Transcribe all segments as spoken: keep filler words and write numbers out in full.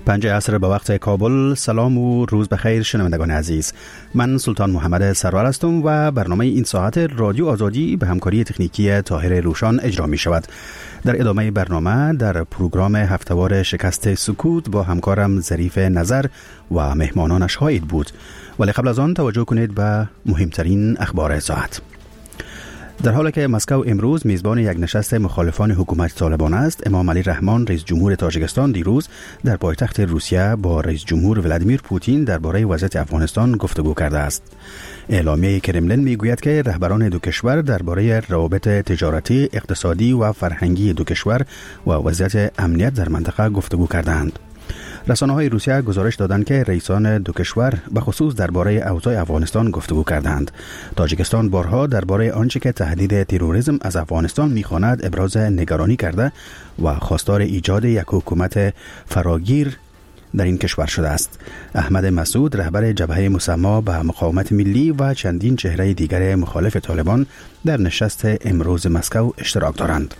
پنج عصر به وقت کابل. سلام و روز بخیر شنوندگان عزیز. من سلطان محمد سرور هستم و برنامه این ساعت رادیو آزادی به همکاری تکنیکی طاهر روشان اجرا می شود. در ادامه برنامه در پروگرام هفته‌وار شکست سکوت با همکارم ظریف نظر و مهمانانش خواهید بود، ولی قبل از آن توجه کنید به مهمترین اخبار ساعت. در حالی که مسکو امروز میزبان یک نشست مخالفان حکومت طالبان است، امام علی رحمان رئیس جمهور تاجیکستان دیروز در پایتخت روسیه با رئیس جمهور ولادیمیر پوتین درباره وضعیت افغانستان گفتگو کرده است. اعلامیه کرملین میگوید که رهبران دو کشور درباره روابط تجارتی، اقتصادی و فرهنگی دو کشور و وضعیت امنیت در منطقه گفتگو کردند. رسانه‌های روسیه گزارش دادند که رئیسان دو کشور به خصوص درباره اوضاع افغانستان گفتگو کردند. تاجیکستان بارها درباره آنچه که تهدید تروریسم از افغانستان می‌خواند ابراز نگرانی کرده و خواستار ایجاد یک حکومت فراگیر در این کشور شده است. احمد مسعود رهبر جبهه مسما به مقاومت ملی و چندین چهره دیگر مخالف طالبان در نشست امروز مسکو اشتراک دارند.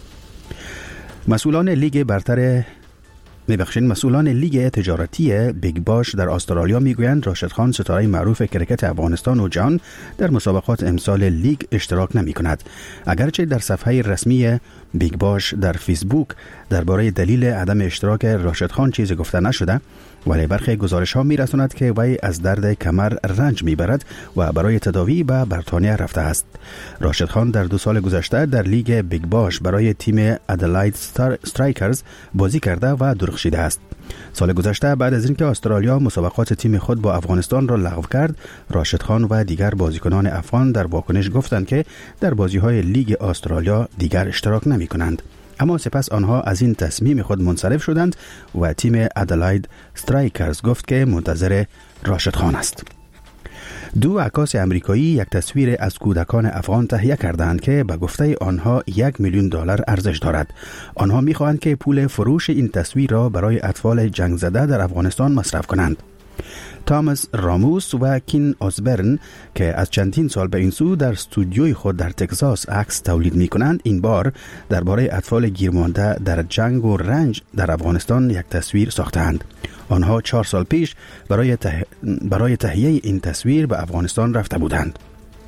مسئولان لیگ برتر میبخشین مسئولان لیگ تجارتی بیگ باش در استرالیا میگویند راشد خان ستاره معروف کرکت افغانستان و جهان در مسابقات امسال لیگ اشتراک نمی کند. اگرچه در صفحه رسمی بیگ باش در فیسبوک درباره دلیل عدم اشتراک راشد خان چیزی گفته نشده، ولی برخی گزارش ها می رساند که وی از درد کمر رنج می برد و برای تداوی به بریتانیا رفته است. راشد خان در دو سال گذشته در لیگ بیگ باش برای تیم ادلاید استرایکرز بازی کرده و درخشیده است. سال گذشته بعد از اینکه استرالیا مسابقات تیم خود با افغانستان را لغو کرد، راشد خان و دیگر بازیکنان افغان در واکنش گفتند که در بازی‌های لیگ استرالیا دیگر اشتراک نمی‌کنند. اما سپس آنها از این تصمیم خود منصرف شدند و تیم ادلاید استرایکرز گفت که منتظر راشد خان است. دو عکاس امریکایی یک تصویر از کودکان افغان تهیه کردند که به گفته آنها یک میلیون دلار ارزش دارد. آنها می‌خواهند که پول فروش این تصویر را برای اطفال جنگ زده در افغانستان مصرف کنند. تامس راموس و کین آسبرن که از چندین سال به این سو در استودیوی خود در تگزاس عکس تولید می کنند، این بار درباره اطفال گیرمانده در جنگ و رنج در افغانستان یک تصویر ساختند. آنها چهار سال پیش برای, ته... برای تهیه این تصویر به افغانستان رفته بودند.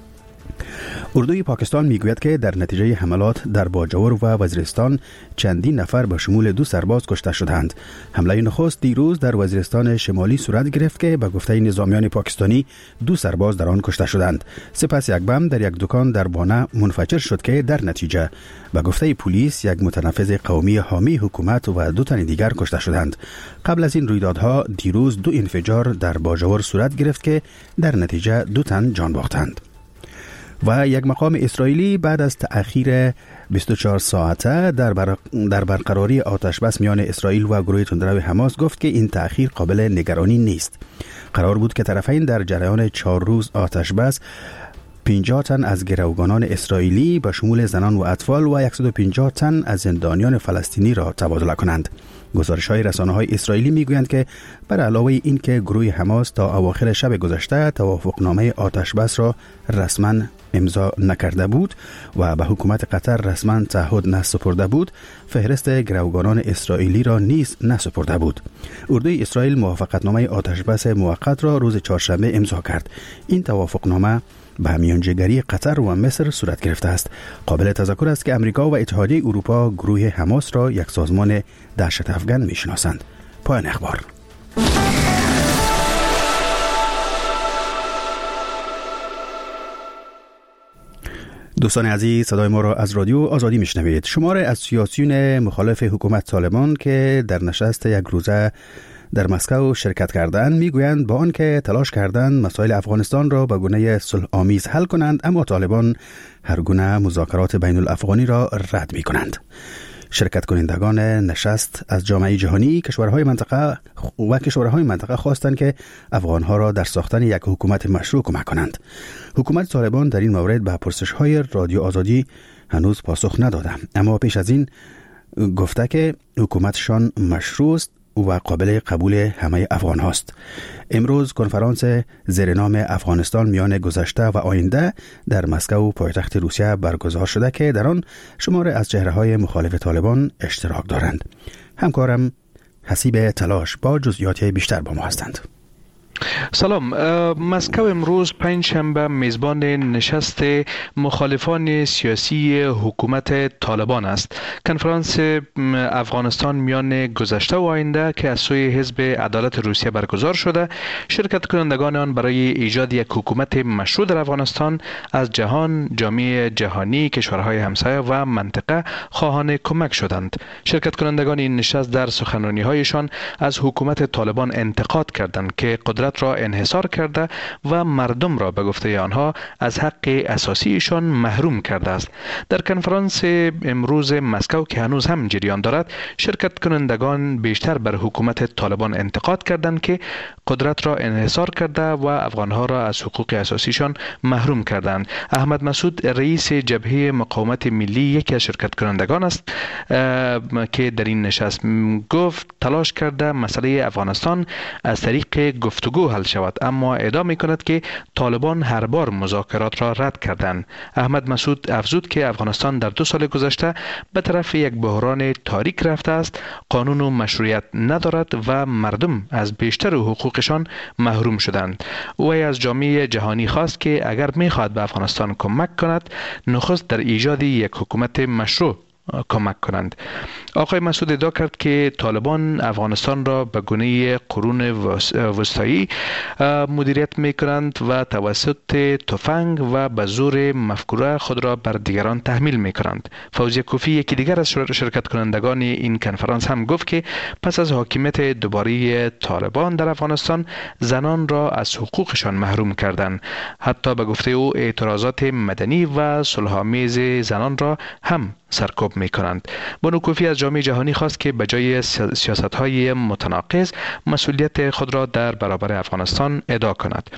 اردوی پاکستان میگوید که در نتیجه حملات در باجور و وزیرستان چندین نفر به شمول دو سرباز کشته شدند. حمله نخست دیروز در وزیرستان شمالی صورت گرفت که به گفته نظامیان پاکستانی دو سرباز در آن کشته شدند. سپس یک بم در یک دکان در بانه منفجر شد که در نتیجه به گفته پلیس یک متنفذ قومی حامی حکومت و دو تن دیگر کشته شدند. قبل از این رویدادها دیروز دو انفجار در باجور صورت گرفت که در نتیجه دو تن جان باختند. و یک مقام اسرائیلی بعد از تأخیر بیست و چهار ساعته در, بر... در برقراری آتش بس میان اسرائیل و گروه تندرو حماس گفت که این تأخیر قابل نگرانی نیست. قرار بود که طرفین در جریان چهار روز آتش بس پنجاه تن از گروگانان اسرائیلی به شمول زنان و اطفال و صد و پنجاه تن از زندانیان فلسطینی را تبادله کنند. گزارش‌های رسانه‌های اسرائیلی می‌گویند که بر علاوه این که گروه حماس تا اواخر شب گذشته توافقنامه آتش بس را رسما امضا نکرده بود و به حکومت قطر رسما تعهد نسپرده بود، فهرست گروگانان اسرائیلی را نیز نسپرده بود. اردوی اسرائیل موافقتنامه آتش بس موقت را روز چهارشنبه امضا کرد. این توافقنامه به میانجیگری قطر و مصر صورت گرفته است. قابل تذکر است که امریکا و اتحادیه اروپا گروه حماس را یک سازمان دهشت افکن میشناسند. پایان اخبار. دوستان عزیز، صدای ما را از رادیو آزادی میشنوید. شمار از سیاسیون مخالف حکومت طالبان که در نشست یک روزه در مسکو شرکت کردند میگویند با آنکه تلاش کردند مسائل افغانستان را به گونه صلح آمیز حل کنند، اما طالبان هر گونه مذاکرات بین الافغانی را رد می کنند. شرکت کنندگان نشست از جامعه جهانی، کشورهای منطقه و کشورهای منطقه خواستند که افغانها را در ساختن یک حکومت مشروع کمک کنند. حکومت طالبان در این مورد به پرسش‌های رادیو آزادی هنوز پاسخ نداده، اما پیش از این گفته که حکومتشان مشروع است و قابل قبول همه افغان هاست. امروز کنفرانس زیر نام افغانستان میان گذشته و آینده در مسکو پایتخت روسیه برگزار شده که در آن شمار از چهره‌های مخالف طالبان اشتراک دارند. همکارم حسیب تلاش با جزئیات بیشتر با ما هستند. سلام. مسکو امروز پنج شنبه میزبان نشست مخالفان سیاسی حکومت طالبان است. کنفرانس افغانستان میان گذشته و آینده که از سوی حزب عدالت روسیه برگزار شده، شرکت کنندگان آن برای ایجاد یک حکومت مشروع در افغانستان از جهان، جامعه جهانی، کشورهای همسایه و منطقه خواهان کمک شدند. شرکت کنندگان این نشست در سخنرانی‌هایشان از حکومت طالبان انتقاد کردند که قدرت را انحصار کرده و مردم را به گفته آنها از حق اساسیشان محروم کرده است. در کنفرانس امروز مسکو که هنوز هم جریان دارد، شرکت کنندگان بیشتر بر حکومت طالبان انتقاد کردند که قدرت را انحصار کرده و افغانها را از حقوق اساسیشان محروم کردند. احمد مسعود رئیس جبهه مقاومت ملی یکی از شرکت کنندگان است که در این نشست گفت تلاش کرده مسئله افغانستان از طریق گفتگو حل شود، اما ادعا می کند که طالبان هر بار مذاکرات را رد کردند. احمد مسعود افزود که افغانستان در دو سال گذشته به طرف یک بحران تاریک رفته است، قانون و مشروعیت ندارد و مردم از بیشتر حقوقشان محروم شدند. وی از جامعه جهانی خواست که اگر می خواهد به افغانستان کمک کند، نخست در ایجاد یک حکومت مشروع کمک کنند. آقای مسعود ادعا کرد که طالبان افغانستان را به گونه قرون وسطایی مدیریت می کنند و توسط تفنگ و به زور مفکوره خود را بر دیگران تحمیل می کنند. فوزیه کوفی یکی دیگر از شرکت کنندگان این کنفرانس هم گفت که پس از حاکمیت دوباره طالبان در افغانستان زنان را از حقوقشان محروم کردند. حتی به گفته او اعتراضات مدنی و صلح‌آمیز زنان را هم سرکوب می کنند. بانو کوفی از جامعه جهانی خواست که بجای سیاست‌های متناقض مسئولیت خود را در برابر افغانستان ادا کند.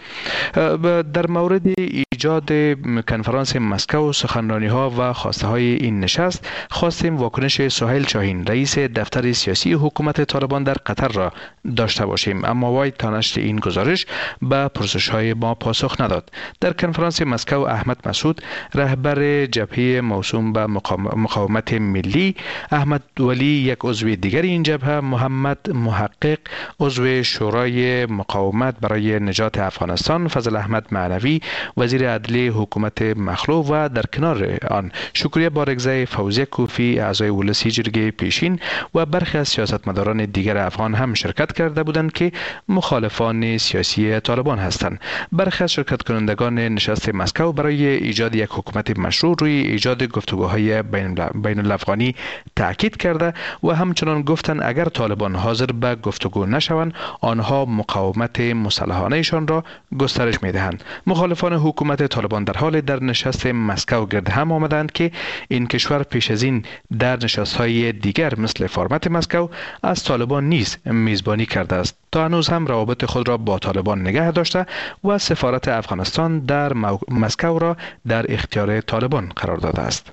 در مورد ایجاد کنفرانس مسکو، سخنرانی‌ها و خواسته‌های این نشست خواستیم واکنش سهیل شاهین، رئیس دفتر سیاسی حکومت طالبان در قطر را داشته باشیم، اما وی تا نشر این گزارش به پرسش‌های ما پاسخ نداد. در کنفرانس مسکو احمد مسعود، رهبر جبهه موسوم به مقاومت ملی، احمد ولی یک عضو دیگر این جبهه، محمد محقق عضو شورای مقاومت برای نجات افغانستان، فضل احمد معنوی وزیر عدلیه حکومت مخلوع و در کنار آن شکریه بارگزای، فوزیه کوفی اعضای ولسی جرگه پیشین و برخی از سیاستمداران دیگر افغان هم شرکت کرده بودند که مخالفان سیاسی طالبان هستند. برخی از شرکت کنندگان نشست مسکو برای ایجاد یک حکومت مشروع روی ایجاد گفتگوهای بین الافغانی تاکید کرده و همچنان گفتند اگر طالبان حاضر به گفتگو نشوند، آنها مقاومت مسلحانه‌شان را گسترش می‌دهند. مخالفان حکومت طالبان در حال در نشست مسکو گرد هم آمدند که این کشور پیش از این در نشست‌های دیگر مثل فرمت مسکو از طالبان نیز میزبانی کرده است. تا هنوز هم روابط خود را با طالبان نگه داشته و سفارت افغانستان در مسکو را در اختیار طالبان قرار داده است.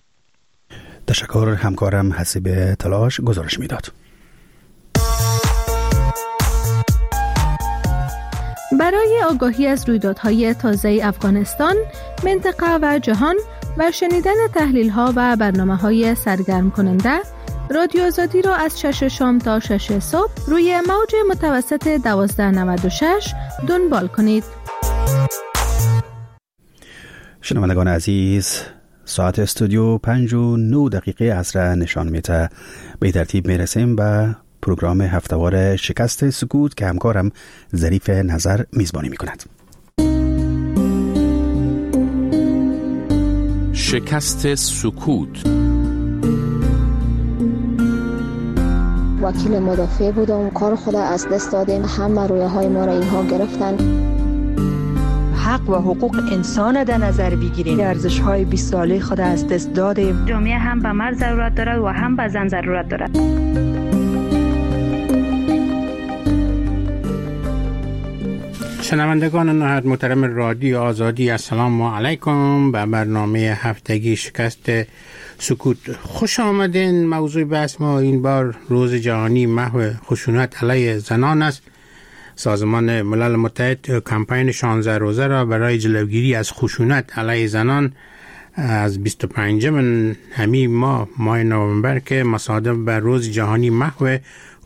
تشکر. همکارم حسیب تلاش گزارش میداد. برای آگاهی از رویدادهای تازه افغانستان، منطقه و جهان و شنیدن تحلیل‌ها و برنامه‌های سرگرم کننده، رادیو آزادی را از شش شام تا شش صبح روی موج متوسط دوازده نود و شش دنبال کنید. شنوندگان عزیز، ساعت استودیو پنج و نه دقیقه عصر نشان میده. به ترتیب میرسیم به پروگرام هفتهوار شکست سکوت که همکارم ظریف نظر میزبانی میکند. شکست سکوت. وکیل مدافع بودم، کار خود از دست دادیم، همه رویه های ما را اینها گرفتن. حق و حقوق انسان در نظر بگیریم، ارزش های بیست ساله خود از دست دادیم. جامعه هم به مرد ضرورت دارد و هم به زن ضرورت دارد. شنوندگان نهایت محترم رادیو آزادی، السلام علیکم. به برنامه هفتگی شکست سکوت خوش آمدین. موضوع بحث ما این بار روز جهانی محو خشونت علیه زنان است. سازمان ملل متحد کمپین شانزده روزه را برای جلوگیری از خشونت علیه زنان از بیست و پنجم همین ماه ماه نوامبر که مصادف به روز جهانی محو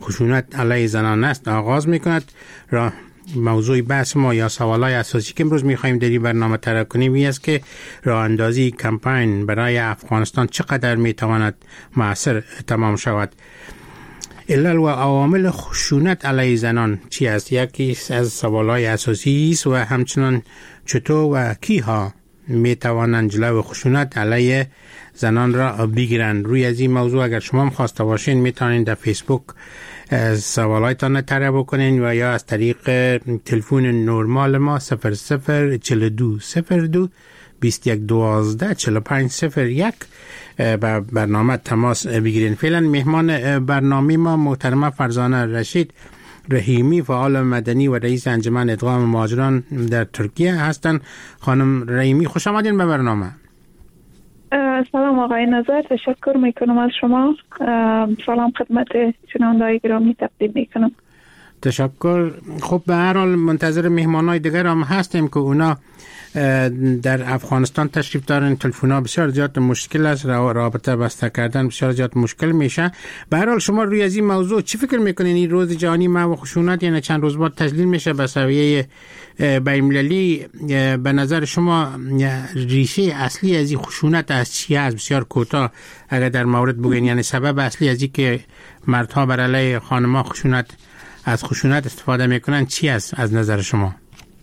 خشونت علیه زنان است آغاز میکند. را موضوع بحث ما یا سوالای اساسی که امروز میخوایم در این برنامه طرح کنیم این است که راه اندازی کمپین برای افغانستان چقدر میتواند مؤثر تمام شود. علل و عوامل خشونت علیه زنان چی است؟ یکی از سوالای اساسی است و همچنان چطور و کیها میتوانند جلوی خشونت علیه زنان را بگیرند. روی از این موضوع اگر شما هم خواسته باشین میتونین در فیسبوک سوالایتان طرح بکنین و یا از طریق تلفن نرمال ما صفر صفر چهل و دو صفر دو بیست و یک دوازده چهل و پنج صفر یک با برنامه تماس بگیرین. فعلا مهمان برنامه ما محترمه فرزانه رشید رحیمی، فعال مدنی و رئیس انجمن ادغام مهاجران در ترکیه هستند. خانم رحیمی خوش آمدین به برنامه. سلام آقای نظر، تشکر میکنم از شما. سلام خدمت شنونده‌های گرامی تقدیم میکنم. تشکر. خب به هر حال منتظر مهمانای دیگر هم هستیم که اونا در افغانستان تشریف دارن. تلفن‌ها بسیار زیاد مشکل است، رابطه بسته کردن بسیار زیاد مشکل میشه. به هر حال شما روی از این موضوع چی فکر میکنین؟ این روز جهانی محو خشونت یعنی چند روز بعد تسلیم میشه به سویه بین‌المللی. به نظر شما ریشه اصلی از این خشونت از چی است؟ بسیار کوتاه اگر در مورد بگین، یعنی سبب اصلی از این که مردها بر علیه خانم‌ها خشونت از خشونت استفاده میکنن چی است از نظر شما؟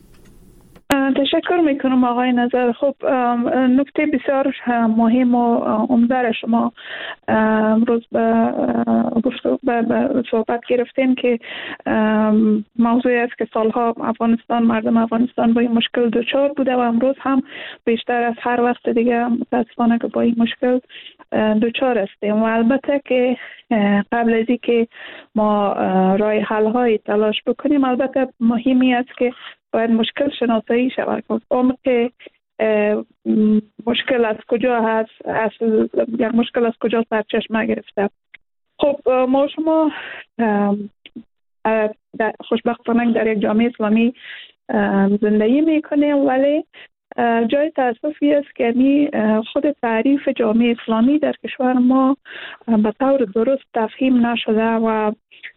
تشکر میکنم آقای نظر. خب نکته بسیار مهم و عمده شما امروز به صحبت گرفتیم که موضوعی است که سالها افغانستان، مردم افغانستان با این مشکل دچار بوده و امروز هم بیشتر از هر وقت دیگه متاسفانه که با این مشکل دچار هستیم. و البته که قبل از اینکه ما راه حل های تلاش بکنیم، البته مهمی است که باید مشکل شناسایی شود. عمق مشکل از کجا هست، اصل یک مشکل از کجا سرچشمه گرفته. خب ما شما خوشبختانه در یک جامعه اسلامی زندگی میکنیم، ولی جای تأسفی است که می خود تعریف جامعه اسلامی در کشور ما به طور درست تفهیم نشده و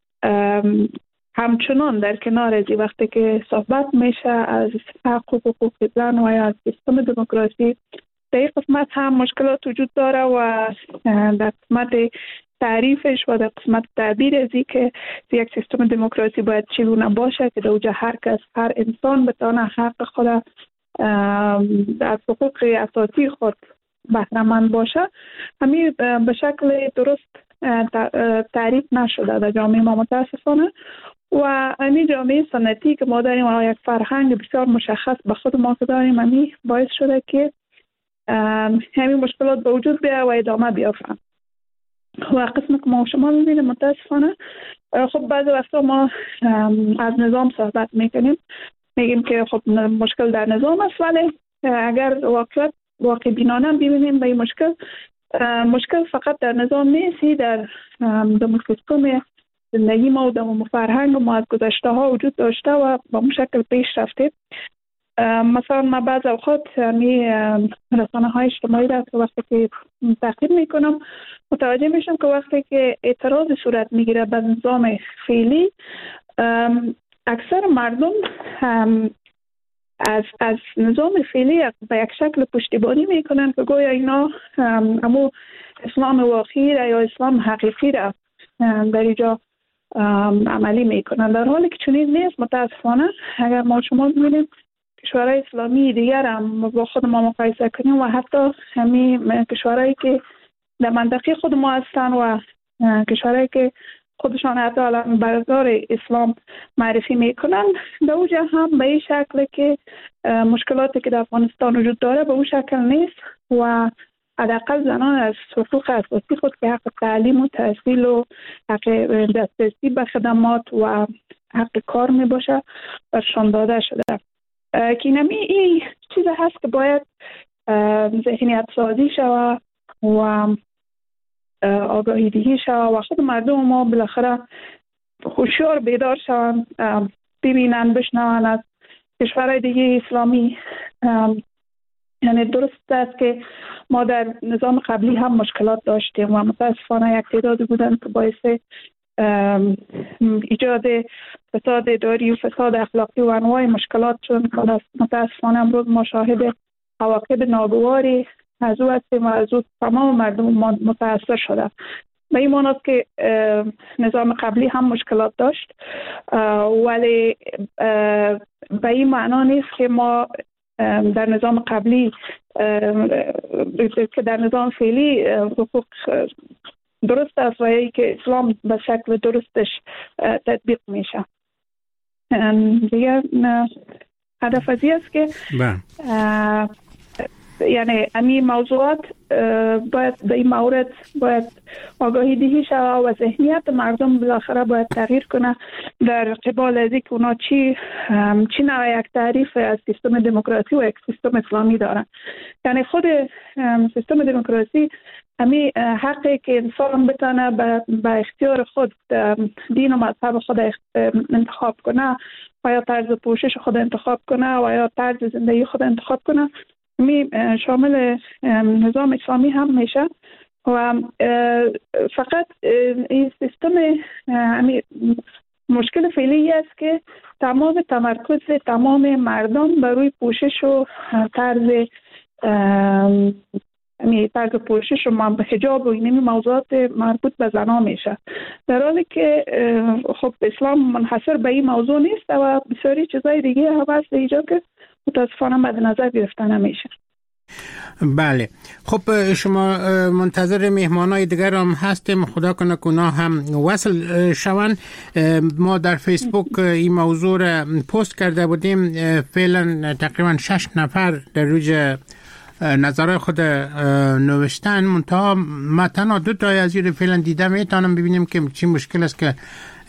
همچنان در کنار از وقتی که صحبت میشه از حق و حقوق زن و از سیستم دموکراسی، در این قسمت هم مشکلات وجود داره و در قسمت تعریفش و در قسمت تعبیر از این که یک سیستم دموکراسی باید چگونه باشه که در اوجه هر کس، هر انسان بتونه حق خود از حقوق اساسی خود بهره‌مند باشه، همین به شکل درست تعریف نشده در جامعه ما متاسفانه. و همین جامعه سنتی که ما داریم و یک فرهنگ بسیار مشخص به خود ما که داریم، همین باعث شده که همین مشکلات به وجود بیاید و ادامه بیافتند. و قسمی که ما شما میبینیم متاسفانه، خب بعضی وقتا ما از نظام صحبت میکنیم، میگیم که خب مشکل در نظام است، ولی اگر واقعیت واقع بینانه ببینیم به این مشکل، مشکل فقط در نظام نیستی، در سیستم زندگی ما و در فرهنگ ما از گذشته ها وجود داشته و با اون شکل پیش رفته. مثلا ما بعض اوقات می رسانه های اجتماعی را که وقتی که تعقیب میکنم متوجه میشم که وقتی که اعتراض صورت میگیره به نظام فعلی، اکثر مردم از از نظام فعلی به یک شکل پشتیبانی میکنن که گویا اینا همو اسلام واقعی را یا اسلام حقیقی را در اینجا عملی میکنن، در حالی که چنین نیست. متاسفانه اگر ما شما ببینیم کشورهای اسلامی دیگر هم با خود ما مقایسه کنیم و حتی همین کشورهایی که در منطقه خود ما هستن و کشورهایی که خودشان حتی الان برادر اسلام معرفی میکنن، به اوجه هم به این شکل که مشکلاتی که در افغانستان وجود داره به اون شکل نیست و حداقل زنان از حقوق اساسی خود که حق تعلیم و تحصیل و حق دسترسی به خدمات و حق کار می باشه برشان داده شده. که نمی این چیز هست که باید ذهنیت سازی شوه و آگاهی دهی شوه و خود مردم ما بالاخره هوشیار بیدار شوند، ببینن بشنون از کشورهای دیگه اسلامی. یعنی درست است که ما در نظام قبلی هم مشکلات داشتیم و متاسفانه یک تعدادی بودن که باعث ایجاد فساد اداری و فساد اخلاقی و انواع مشکلات، چون متاسفانه امروز ما شاهد عواقب ناگواری از او هستیم و از او تمام مردم متاثر شده. به این معنی است که نظام قبلی هم مشکلات داشت، ولی به این معنا نیست که ما در نظام قبلی که در نظام فعلی حقوق درست است و ای که اسلام به شکل درستش تطبیق میشه. دیگه هدف از این است که یعنی امی موضوعات باید به این مورد باید آگاهی دهی شود و ذهنیت مردم بالاخره باید تغییر کنه در قبال از اینکه اونا چی چی نوع یک تعریف از سیستم دموکراسی و یک سیستم اسلامی دارن. یعنی خود سیستم دموکراسی امی حقی که انسان بتونه به اختیار خود دین و مذهب خود انتخاب کنه و یا طرز پوشش خود انتخاب کنه و یا طرز زندگی خود انتخاب کنه، می شامل نظام اسلامی هم میشه و فقط این سیستم همی مشکل فعلی است که تمام تمرکز تمام مردم بر روی پوشش و طرز یعنی طرز پوشش و حجاب و اینمی موضوعات مربوط به زنها میشه، در حالی که خب اسلام منحصر به این موضوع نیست و بسیاری چیزای دیگه هم هست اینجا که متاسفانه مد نظر گرفته نمیشه. بله، خب شما منتظر مهمانای دیگر هم هستیم، خدا کنه که اونا هم وصل شوند. ما در فیسبوک این موضوع را پست کرده بودیم، فعلا تقریبا شش نفر در روی نظرهای خود نوشتن، منتها ما تنها دو تای از این فعلا دیده میتونم ببینیم که چی مشکل است که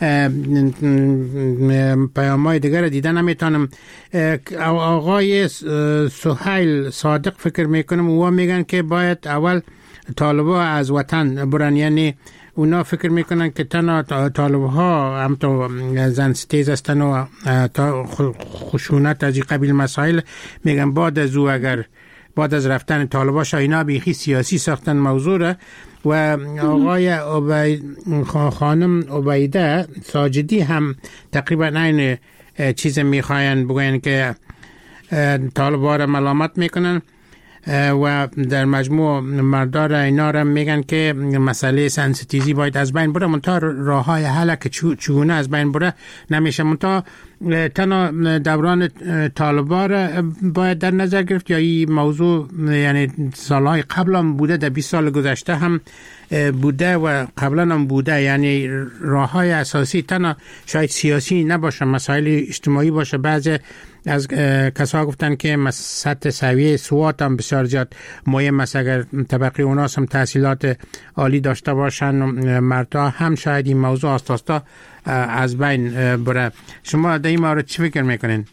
پیام‌های دیگر دیده نمیتونم. آقای سهیل صادق فکر میکنم و میگن که باید اول طالبا از وطن برن، یعنی اونا فکر میکنن که تنها طالبها هم تو زن ستیز هستن و خشونت از این قبیل مسائل، میگن بعد از او اگر بعد از رفتن طالبا شاینا بیخی سیاسی ساختن موضوع را. و آقای خانم عبیده ساجدی هم تقریبا این چیز میخواین بگوین که طالبا را ملامت میکنن و در مجموع مردار اینا را میگن که مسئله سنسیتیزی باید از بین بره، منتها راه های حل که چگونه از بین بره نمیشه. منتها تنها دوران طالبا را باید در نظر گرفت یا این موضوع یعنی سالهای قبل هم بوده، در بیست سال گذشته هم بوده و قبلا هم بوده، یعنی راه های اساسی تنها شاید سیاسی نباشه، مسائل اجتماعی باشه. بعضی از کسا گفتن که سطح سویه سواد هم بسیار زیاد مهم است، اگر طبقه اوناس هم تحصیلات عالی داشته باشن مردها هم شاید این موضوع آستاستا از بین بره. شما در این مورد چی فکر میکنین؟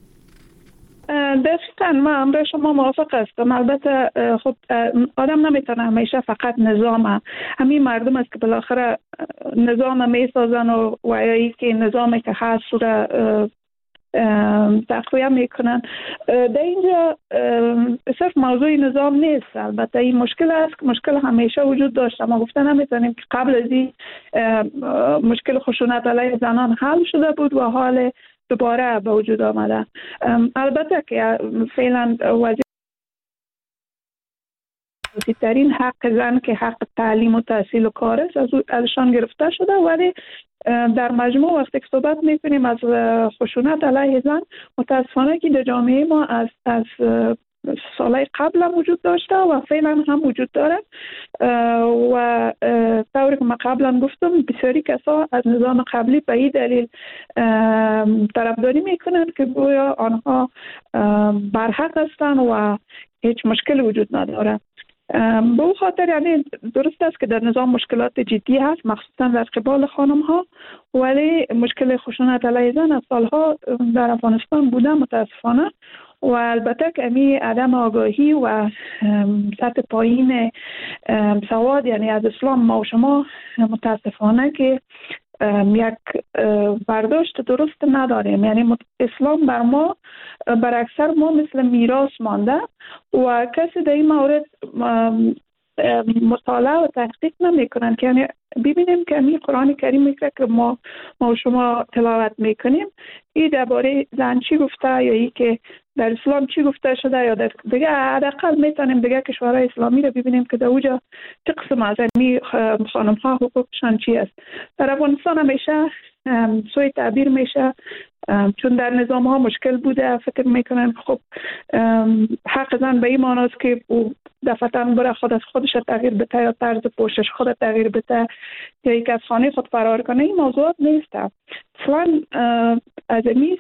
دقیقاً من امر شما موافق هستم. البته خب آدم نمیتونه همیشه فقط نظام همین مردم است که بالاخره نظام میسازن و وایایی که نظامی که هست رو تقویه میکنن. در اینجا صرف موضوع نظام نیست، البته این مشکل است که مشکل همیشه وجود داشته. ما گفته نمیتونیم که قبل از این مشکل خشونت علیه زنان حل شده بود و حال دوباره به وجود آمده. البته که فعلا وضعیت ترین حق زن که حق تعلیم و تحصیل و کار است از ازشان گرفته شده، ولی در مجموع وقتی که صحبت میکنیم از خشونت علیه زن، متاسفانه که در جامعه ما از از سالهای قبل هم وجود داشته و فعلا هم وجود داره و طوری که من قبلا گفتم بسیاری کسا از نظام قبلی به این دلیل طرفداری میکنند که گویا آنها برحق هستند و هیچ مشکل وجود نداره. به او خاطر یعنی درست است که در نظام مشکلات جدی هست، مخصوصا در قبال خانم ها، ولی مشکل خشونت علیه زن از سالها در افغانستان بوده متاسفانه. و البته که امی عدم آگاهی و سطح پایین سواد یعنی از اسلام ما و شما متاسفانه که یک برداشت درست نداریم. یعنی اسلام بر ما بر اکثر ما مثل میراث مانده و کسی در این مورد مطالعه و تحقیق نمی کنند که یعنی ببینیم که این قرآن کریم که ما ما شما تلاوت میکنیم این درباره زن چی گفته یا ای که در اسلام چی گفته شده یا در دیگه حداقل میتونیم دیگه کشورهای اسلامی رو ببینیم که در اوجا چه قسم از این خانم ها حقوقشان چی است. در افغانستان همیشه سوی تعبیر میشه چون در نظام ها مشکل بوده، فکر میکنم خب حق زن به این معناست که او دفعتاً بره خود از خودش تغییر بده یا طرز پوشش خود تغییر بده یا یک از خانه خود فرار کنه. این موضوعات نیست. اصلا از این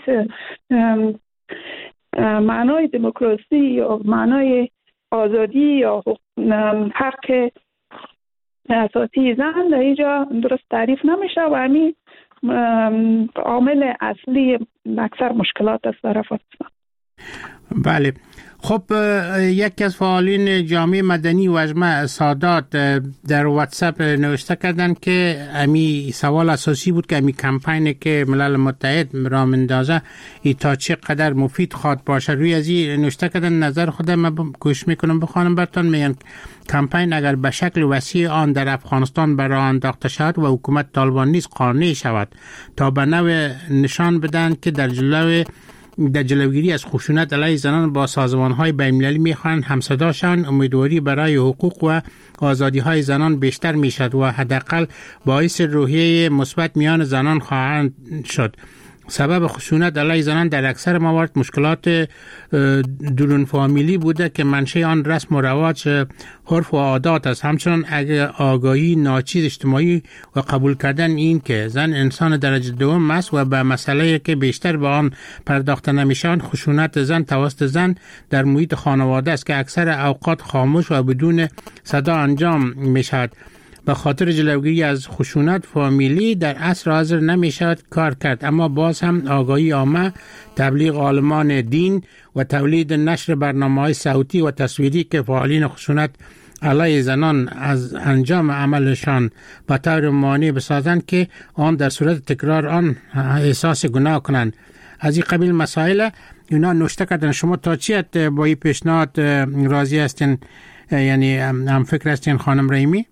معنای دموکراسی یا معنای آزادی یا حق اساسی زن در اینجا درست تعریف نمیشه و همین عامل اصلی اکثر مشکلات است در افغانستان. بله. خب یکی از فعالین جامعه مدنی و اجماع سادات در واتساپ نوشته کردن که امی سوال اساسی بود که امی کمپین که ملل متحد را مندازه ای تا چه قدر مفید خواد باشه. روی از این نوشته کردن نظر خودم من گوش میکنم بخوانم براتون. میگن کمپین اگر به شکل وسیع آن در افغانستان برای انداخته شود و حکومت طالبان نیز قانع شود تا به نوع نشان بدن که در جلوی در جلوگیری از خشونت علیه زنان با سازمان‌های بین‌المللی می‌خواهند همصدا شوند، امیدواری برای حقوق و آزادی‌های زنان بیشتر می‌شود و حداقل باعث روحیه مثبت میان زنان خواهند شد. سبب خشونت علیه زنان در اکثر موارد مشکلات درون فامیلی بوده که منشأ آن رسم و رواج، عرف و عادات است. همچنان اگر آگاهی ناچیز اجتماعی و قبول کردن این که زن انسان درجه دوم است و به مسئله که بیشتر به آن پرداخته نمیشن، خشونت زن توسط زن در محیط خانواده است که اکثر اوقات خاموش و بدون صدا انجام میشود. به خاطر جلوگیری از خشونت فامیلی در عصر حاضر نمیشود کار کرد، اما باز هم آگاهی عامه، تبلیغ عالمان دین و تولید نشر برنامه‌های صوتی و تصویری که فعالین خشونت علیه زنان از انجام عملشان به طور مانع بسازند که آن در صورت تکرار آن احساس گناه کنند. از این قبیل مسائل اونا نوشته کردن. شما تا چی با این پیشنهاد راضی هستین؟ یعنی هم فکر هستین خانم رحیمی؟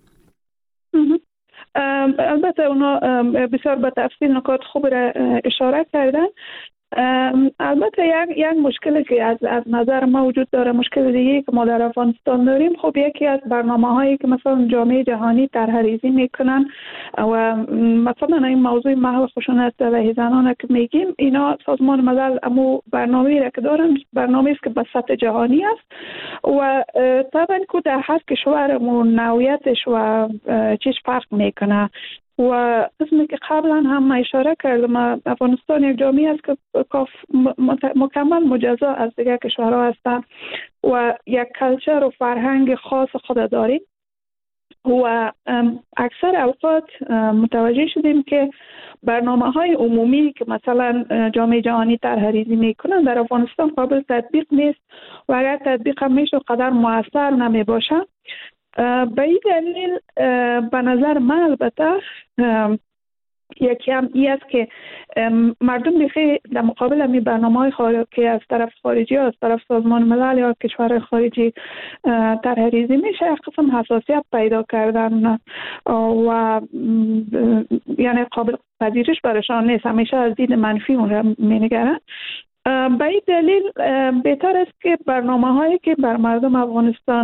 البته اونا بسیار به تفصیل نکات خوب را اشاره کردن. البته یک یک مشکلی که از از نظر ما وجود داره، مشکل دیگه که ما در افغانستان داریم، خب یکی از برنامه‌هایی که مثلا جامعه جهانی طرح‌ریزی میکنن و مثلا این موضوع محو خشونت علیه زنان که میگیم، اینا سازمان ملل امو برنامه‌ای را که دارن، برنامه‌ای است که به سطح جهانی است و طبعا که در هر کشور نوعیتش و چیز فرق میکنه و اسمی که قبلا هم اشاره کردم، افغانستان یک جامعه است که مکمل مجزا از دیگر کشورها هستند و یک کلچر و فرهنگ خاص خود داریم و اکثر اوقات متوجه شدیم که برنامه های عمومی که مثلا جامعه جهانی طرح‌ریزی میکنن در افغانستان قابل تطبیق نیست و اگر تطبیق هم میشه قدر موثر نمی باشه. به این دلیل به نظر من البته یکی هم این است که مردم بخیر در مقابل می برنامه‌های خارجی که از طرف خارجی ها، از طرف سازمان ملل یا کشور خارجی طرح‌ریزی میشه، یک قسم حساسیت پیدا کردن و یعنی قابل پذیرش برایشان نیست، همیشه از دید منفی اون را مینگرن. به این دلیل بهتر است که برنامه هایی که بر مردم افغانستان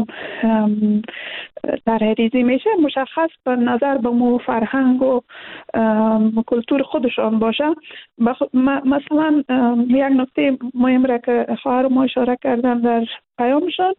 طرح‌ریزی میشه مشخص به نظر به مو فرهنگ و کلتور خودشان باشه. مثلا یک نکته مهم را که خواهر ما اشاره کردن در پیامشان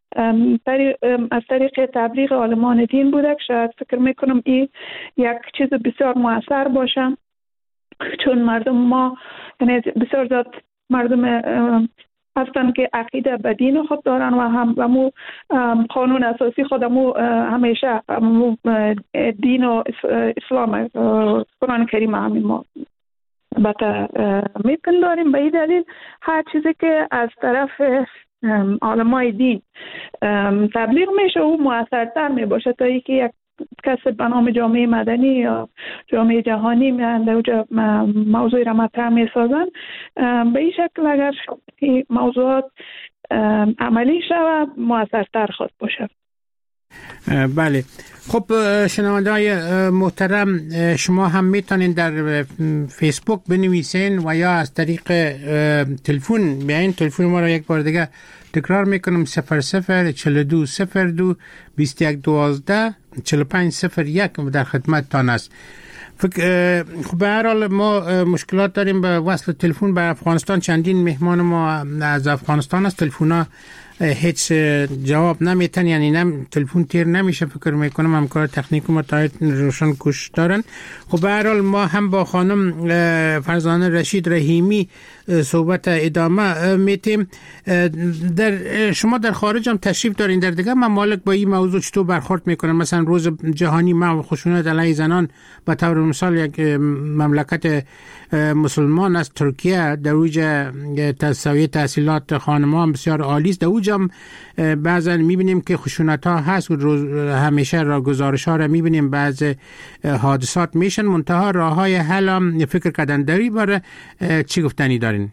از طریق تبلیغ عالمان دین بوده که شاید فکر میکنم این یک چیز بسیار مؤثر باشه، چون مردم ما یعنی بسیار زیاد مردم هستند که عقیده به دین خود دارن و هم و مو قانون اساسی خودمو همیشه مو دین و اسلام قرآن کریم همین ما البته میپنداریم. به این دلیل هر چیزی که از طرف علمای دین تبلیغ میشه او موثرتر میباشه تا اینکه یک کس به نام جامعه مدنی یا جامعه جهانی میان در اونجا موضوعی را مطرح میسازن. به این شکل اگر موضوعات عملی شود موثرتر خواهد باشه. بله. خب شنونده‌های محترم، شما هم میتونین در فیسبوک بنویسین و یا از طریق تلفن بیاین. تلفن ما را یک بار دیگه تکرار میکنم: صفر صفر چهل و دو صفر دو بیست و یک دوازده چهل و پنج صفر یک در خدمتتان است. خب به هر حال ما مشکلات داریم به وصل تلفن به افغانستان. چندین مهمان ما از افغانستان است، تلفن‌ها هیچ جواب نمیتن، یعنی نم تلفن تیر نمیشه. فکر میکنم همکار تکنیک ما تا روشن کوش دارن. خب به هر حال ما هم با خانم فرزانه رشید رحیمی صحبت ادامه میتیم. در شما در خارج هم تشریف دارین، در دیگه ممالک با این موضوع چطور برخورد میکنن؟ مثلا روز جهانی محو خشونت علیه زنان به طور مثال یک مملکت مسلمان است، ترکیه، در اوج تساوی تحصیلات خانمان بسیار عالی است. در اوج هم بعضا میبینیم که خشونت ها هست، همیشه را گزارش ها را میبینیم، بعض حادثات میشن. منتها راه های حل هم فکر کردن داری برای چی گفتنی دارین؟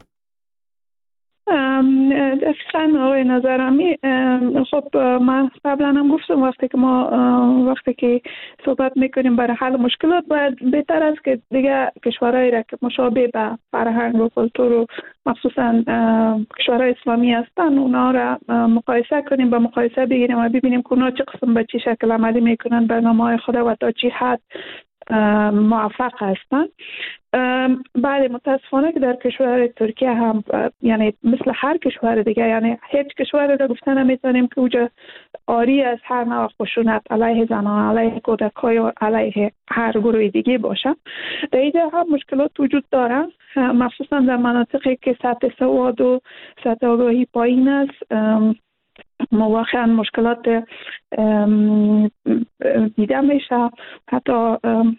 دقیقاً آقای نظرامی، خب من قبلا هم گفتم وقتی که ما وقتی که صحبت میکنیم برای حل مشکلات باید بهتر است که دیگه کشورهایی را که مشابه به فرهنگ و کلتور و مخصوصا کشورهای اسلامی هستن اونا را مقایسه کنیم، با مقایسه بگیریم و ببینیم که اونا چه قسم به چه شکل عملی میکنن برنامه‌های خود و تا چه حد موفق هستن. بله متاسفانه که در کشور ترکیه هم یعنی مثل هر کشور دیگه، یعنی هیچ کشور را گفتن نمیتونیم که اوجا آری از هر نوع خشونت علیه زنان، علیه کودک‌ها یا علیه هر گروه دیگه باشه. در اینجا هم مشکلات وجود داره، مخصوصا در مناطقی که سطح سواد و سطح آگاهی پایین است. واقعا مشکلات دیده میشه، حتی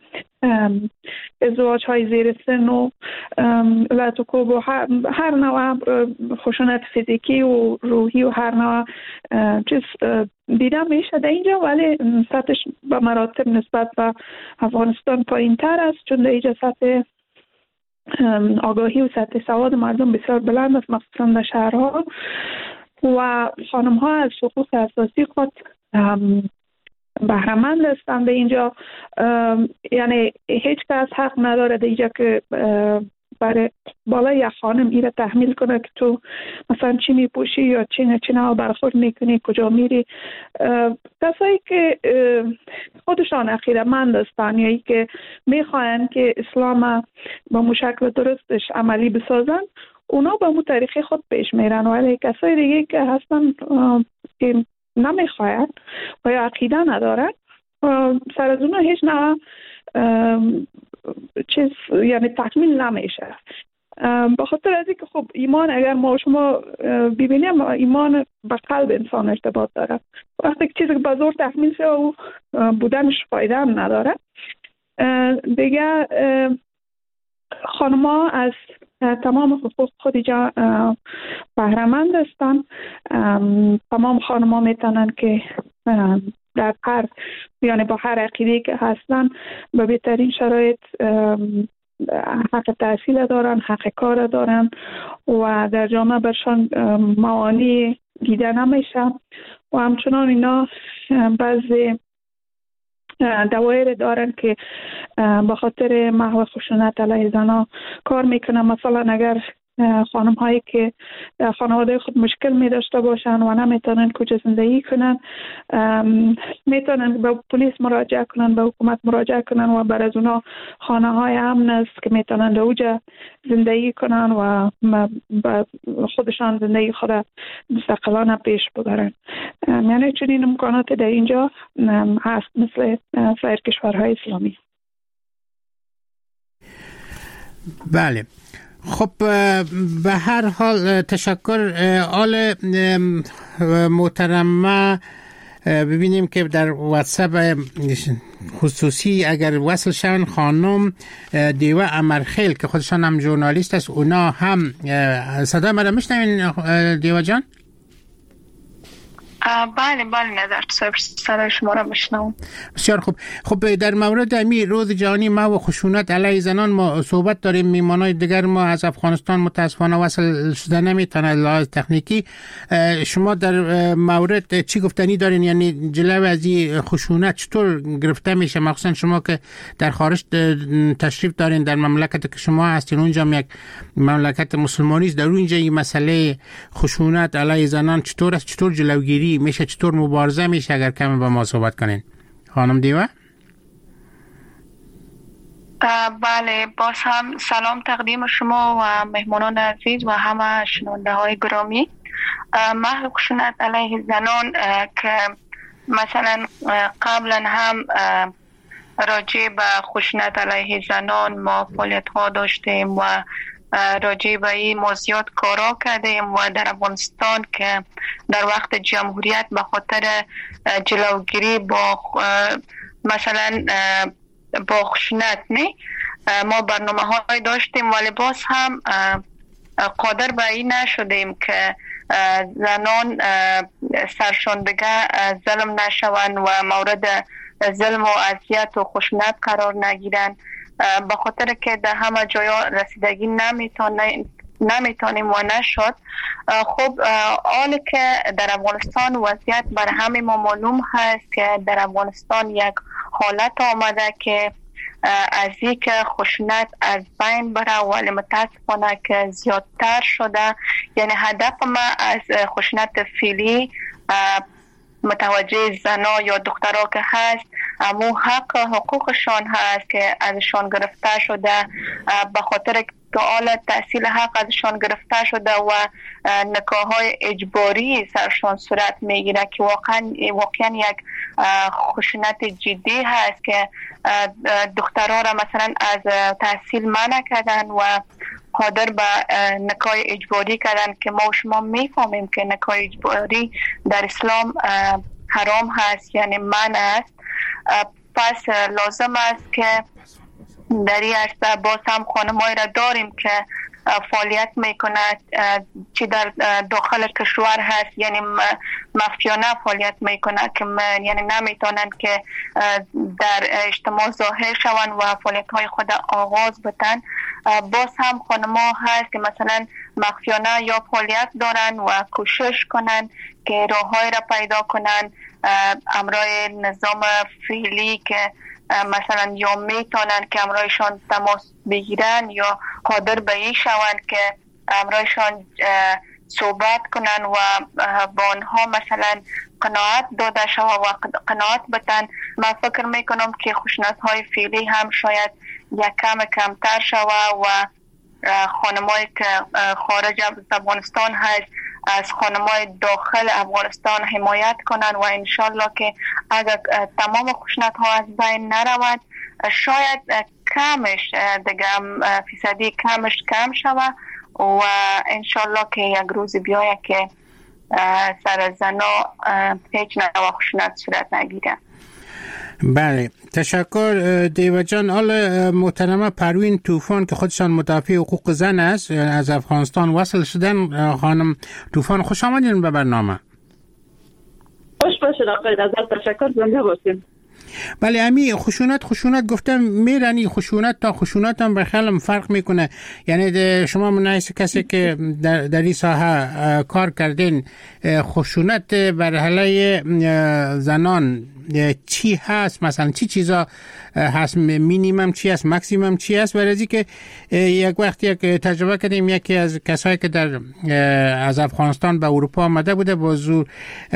ازدواج های زیر سن و لطوکوب و هر نوع خشونت فیزیکی و روحی و هر نوع چیز دیده میشه در اینجا، ولی سطحش به مراتب نسبت به افغانستان پایین تر است، چون در اینجا سطح آگاهی و سطح سواد مردم بسیار بلند است، مخصوصا در شهرها، و خانم ها از حقوق اساسی خود بهره‌مند هستند. به اینجا یعنی هیچ کس حق نداره در اینجا که برای بالای یک خانم ایره تحمیل کنه که تو مثلا چی میپوشی یا چی چی نه برخورد میکنی، کجا میری. کسایی که خودشان عقیده‌مند هستند یا که میخواین که اسلام با مو شکل درستش عملی بسازن، اونا به مو طریقه خود پیش میرن، ولی کسای دیگه که هستن که نمیخواین و یا عقیده ندارن، سر از اونا هیچ نه چیز یعنی تکمیل نمیشه. به خاطر از اینکه خب ایمان اگر ما شما ببینیم، ایمان به قلب انسان ارتباط داره. وقتی که چیزی که به زور تحمیل شه و بودنش فایده هم نداره. دیگه خانم‌ها از تمام حقوق خود جا بهره‌مند هستن. تمام خانم‌ها میتونن که در هر یعنی با هر عقیده که هستن به بهترین شرایط حق تحصیل دارن، حق کار دارن و در جامعه برشان موانع دیده نمیشه. و همچنان اینا بعضی دوایر دارن که به خاطر محو خشونت علیه زنان کار میکنن. مثلا اگر خانم هایی که در خانواده خود مشکل می داشته باشن و نمیتونن کجا زندگی کنن، میتونن به پلیس مراجعه کنن، به حکومت مراجعه کنن و بر از اونا خانه های امن است که میتونن در اوجا زندگی کنن و خودشان زندگی خود مستقلانه پیش ببرن. یعنی چنین امکانات در اینجا هست مثل سایر کشورهای اسلامی. بله. خب به هر حال تشکر. آل محترمه، ببینیم که در واتساپ خصوصی اگر وصل شون خانم دیوه امرخیل که خودشان هم ژورنالیست است، اونا هم صدا مرا میشنوین دیوه جان؟ بله بله نظر صاحب صدای شما را میشنوم. بسیار خوب. خب در مورد امی روز جهانی محو خشونت علیه زنان ما صحبت داریم. میمانای دیگر ما از افغانستان متاسفانه وصل شده نمیتونه لحاظ تکنیکی. شما در مورد چی گفتنی دارین؟ یعنی جلو از این خشونت چطور گرفته میشه، مخصوصا شما که در خارج تشریف دارین، در مملکت که شما هستین اونجا یک مملکت مسلمانی است، در اونجا این مسئله خشونت علیه زنان چطور است، چطور جلوگیری میشه، چطور مبارزه میشه؟ اگر کمی با ما صحبت کنین خانم دیوه. بله، باز هم سلام تقدیم شما و مهمانان عزیز و همه شنونده های گرامی. محو خشونت علیه زنان که مثلا قبلا هم راجع به خشونت علیه زنان ما فعالیت ها داشتیم و راجع به این موضوعات کارا کردیم و در افغانستان که در وقت جمهوریت به خاطر جلوگیری با مثلا با خشونت نه ما برنامه های داشتیم، ولی باز هم قادر به این نشدیم که زنان سرشان دیگه ظلم نشوند و مورد ظلم و اذیت و خشونت قرار نگیرن، به خاطر که در همه جایا رسیدگی نمیتونه نمیتونیم و نشد. خب حالی که در افغانستان وضعیت بر همه ما معلوم هست که در افغانستان یک حالت آمده که از این که خشونت از بین بره، ولی متاسفانه که زیادتر شده. یعنی هدف ما از خشونت فعلی متوجه زنا یا دخترها که هست، امو حق حقوقشان هست که ازشان گرفته شده، به خاطر که حال تحصیل حق ازشان گرفته شده و نکاح‌های اجباری سرشان صورت میگیره که واقعا واقعا یک خشونت جدی هست که دخترها را مثلا از تحصیل منع کردن و قادر به نکاح اجباری کردن که ما و شما میفهمیم که نکاح اجباری در اسلام حرام هست، یعنی منع است. پس لازم است که در این عرصه باز هم خانمایی را داریم که فعالیت میکند، چی در داخل کشور هست، یعنی مافیانه فعالیت میکنه که یعنی نمیتونن که در اجتماع ظاهر شوند و فعالیت های خود آغاز بتن. باز هم خانم‌ها هست که مثلا مخفیانه یا فعالیت دارن و کوشش کنن که راههای را پیدا کنن امرای نظام فعلی که مثلا یا میتونن که امرایشان تماس بگیرن یا قادر به این شوند که امرایشان صحبت کنن و با آنها مثلا قناعت داده شود و قناعت بتن. من فکر میکنم که خشونت های فعلی هم شاید یک کم کمتر شود و خانمایی که خارج از افغانستان هست از خانمای داخل افغانستان حمایت کنن و انشالله که اگر تمام خشونت ها از بین نرود شاید کمش دیگه فیصدی کمش کم شود و انشالله که یک روز بیاید که سر زنا هیچ نوع خشونت صورت نگیره. بله، تشکر دیو جان. حالا محترمه پروین طوفان که خودشان مدافع حقوق زن است از افغانستان وصل شدن. خانم طوفان خوش آمدین به برنامه. خوش باشید آقای نظر، تشکر، زنده باشید. بله، امی خشونت خشونت گفتم میرنی خشونت تا خشونت هم به خیلی فرق میکنه. یعنی شما منایس کسی که در, در این ساحه کار کردین، خشونت بر علیه زنان چی هست؟ مثلا چی چیزا هست؟ مینیمم چی هست؟ مکسیمم چی هست؟ برای که یک وقت یک تجربه کردیم، یکی از کسایی که در از افغانستان به اروپا آمده بوده با زور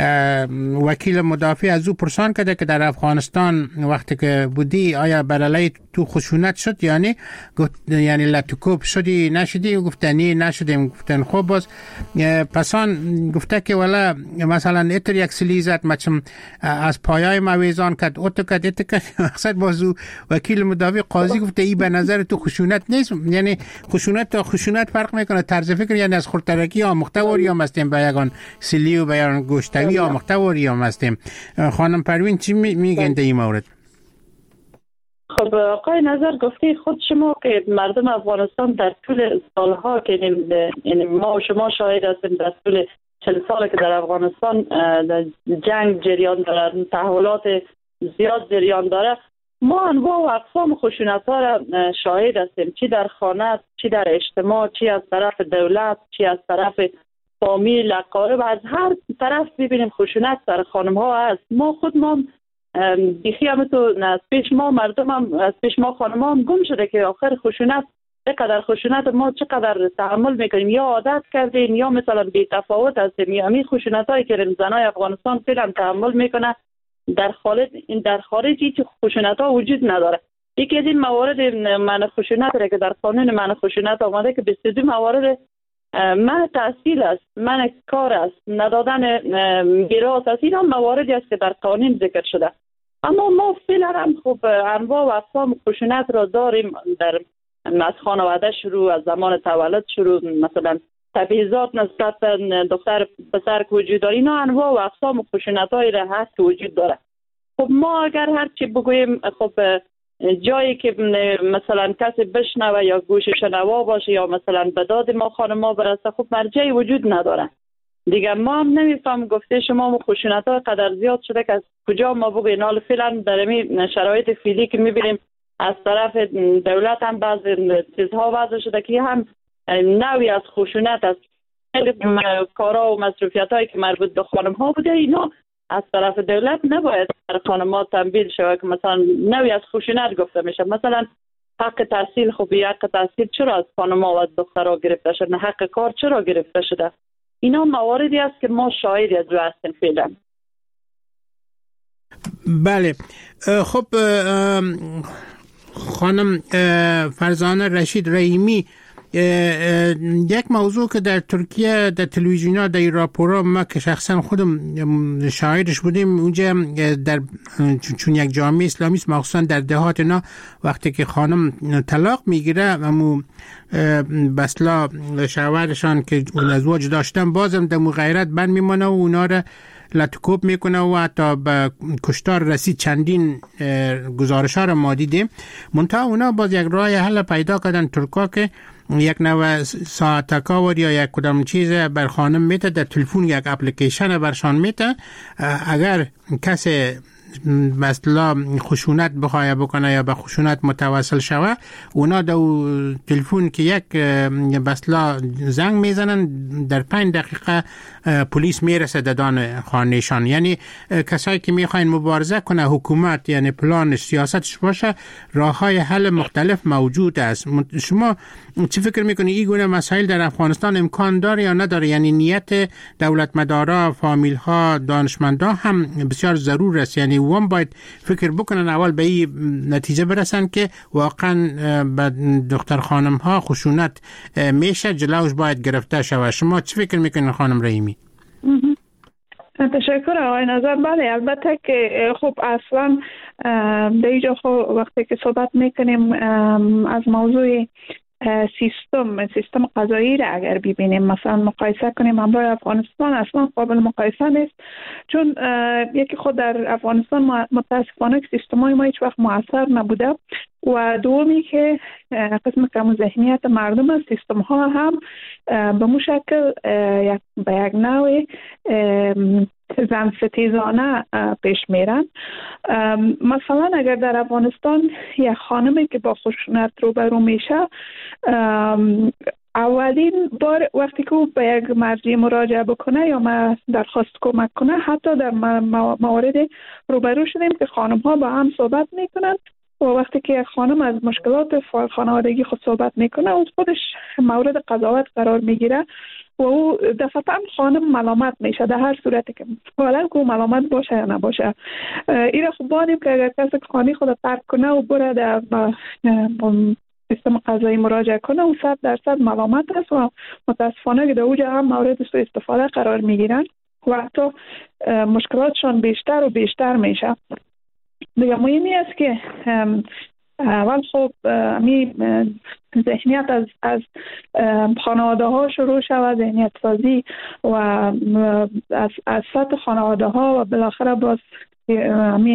وکیل مدافع از او پرسان کرده که در افغانستان وقتی که بودی آیا بر علیه تو خشونت شد؟ یعنی گفت یعنی لطوکوب شدی نشدی؟ گفتن نه نشدیم. گفتن خب باز پسان گفته که والا مثلا اتر یک سلی زد مچم از پایای مویزان کد اوتو کد اتر کد مقصد بازو وکیل مدافع قاضی گفته ای به نظر تو خشونت نیست. یعنی خشونت تا خشونت فرق میکنه. طرز فکر یعنی از خورترکی یا مختوری یا مستیم به یگان سلی و به یگان گوشتوی یا مختوری یا مستیم. خانم پروین چی میگن در این مورد؟ خب آقای نظر گفته خود شما که مردم افغانستان در طول سالها که ما و شما شاهد هستیم در طول چل ساله که در افغانستان جنگ جریان داره، تحولات زیاد جریان داره، ما انواع و اقسام خشونت ها را شاهد هستیم، چی در خانه، چی در اجتماع، چی از طرف دولت، چی از طرف فامیل، اقارب، از هر طرف ببینیم خشونت سر خانم ها هست. ما خود ما بیخی هم تو از پیش ما مردم هم از پیش ما خانم ها هم گم شده که آخر خشونت چقدر خشونت ما چقدر تحمل میکنیم، یا عادت کردیم یا مثلا بی تفاوت هستیم. یا همین خشونت هایی که زنای افغانستان فعلا تحمل میکنه در خارج این در خارجی که خشونت ها وجود نداره. یکی از این موارد منع خشونت را که در قانون منع خشونت آمده که بیست و دو موارد منع تحصیل است، منع کار است، ندادن میراث است، اینا مواردی است که در قانون ذکر شده. اما ما فعلا هم خب انواع و اقسام خشونت را داریم، در از خانواده شروع، از زمان تولد شروع، مثلا تبعیضات نسبت دختر پسر که وجود داره، اینا انواع و اقسام خشونت‌هایی را هست که وجود داره. خب ما اگر هر چی بگوییم، خب جایی که مثلا کسی بشنوه یا گوش شنوا باشه یا مثلا به داد ما خانم‌ها برسه، خب مرجعی وجود نداره دیگه. ما هم نمیفهم گفته شما خشونت‌ها قدر زیاد شده که از کجا ما بگوییم. حالا فعلا در این شرایط فعلی که می‌بینیم از طرف دولت هم بعض چیزها وضع شده که هم نوعی از خشونت است. کارا و مصروفیت‌هایی که مربوط به خانم‌ها بوده، اینا از طرف دولت نباید بر خانم‌ها تنبیه شود که مثلا نوعی از خشونت گفته میشه. مثلا حق تحصیل، خب حق تحصیل چرا از خانم‌ها و از دخترها گرفته شده؟ حق کار چرا گرفته شده؟ اینا مواردی است که ما شاهدی از او هستیم فعلا. بله، خب خانم فرزانه رشید رحیمی، یک موضوع که در ترکیه در تلویزیون‌ها در راپورها ما که شخصا خودم شاهدش بودیم، اونجا در چون یک جامعه اسلامی است، مخصوصا در دهات اینا، وقتی که خانم طلاق میگیره امو بسلا شوهرشان که اون ازواج داشتن بازم در غیرت بند میمونه و اونا را لطکوب میکنه و حتی به کشتار رسید. چندین گزارش ها را ما دیدیم. منتها اونا باز یک راه حل پیدا کردن ترکا که یک نوع ساعتکاور یا یک کدام چیز بر خانم میته، در تلفن یک اپلیکیشن برشان میته. اگر کسی مثلا خشونت بخواه بکنه یا به خشونت متوسل شوه، اونا در تلفن که یک مثلا زنگ میزنن، در پنج دقیقه پلیس میرسه دادان خانهشان. یعنی کسایی که میخواین مبارزه کنه حکومت، یعنی پلانش سیاستش باشه، راه های حل مختلف موجود است. شما چی فکر میکنی این گونه مسائل در افغانستان امکان داره یا نداره؟ یعنی نیت دولت مدارا، فامیل ها، دانشمندا هم بسیار ضرور است. یعنی وام باید فکر بکنن اول به این نتیجه برسن که واقعا به دختر خانم ها خشونت میشه، جلوش باید گرفته شود. شما چی فکر میکنین خانم رحیمی؟ تشکر آقای نظر. بله، البته که خب اصلا در اینجا خب وقتی که صحبت میکنیم از موضوع سیستم سیستم قضایی را اگر ببینیم، مثلا مقایسه کنیم همراه افغانستان، اصلا قابل مقایسه نیست. چون یکی خود در افغانستان متاسفانه سیستم های ما هیچ وقت مؤثر نبوده و دومی که قسم کم ذهنیت مردم از سیستم ها هم به مو شکل به یک نوع زن ستیزانه پیش میرن. مثلا اگر در افغانستان یک خانمی که با خشونت روبرو میشه، اولین بار وقتی که او به یک مرجع مراجعه بکنه یا ما درخواست کمک کنه، حتی در موارد روبرو شدیم که خانم ها با هم صحبت میکنن و وقتی که یک خانم از مشکلات خانوادگی خود صحبت میکنه، او خودش مورد قضاوت قرار میگیره و او دفعتا خانم ملامت میشه، در هر صورتی که حالا که ملامت باشه یا نباشه. این خب بانیم که اگر کسی خانه خود ترک کنه و بره در سیستم قضایی مراجعه کنه، و صد درصد ملامت است و متاسفانه که در اوجه هم مورد سوء استفاده قرار میگیرن و حتی مشکلاتشان بیشتر و بیشتر میشه. دیگه مهمی است که اول خب می ذهنیت از از خانواده ها شروع شود، ذهنیت سازی و از از سطح خانواده ها و بالاخره باز می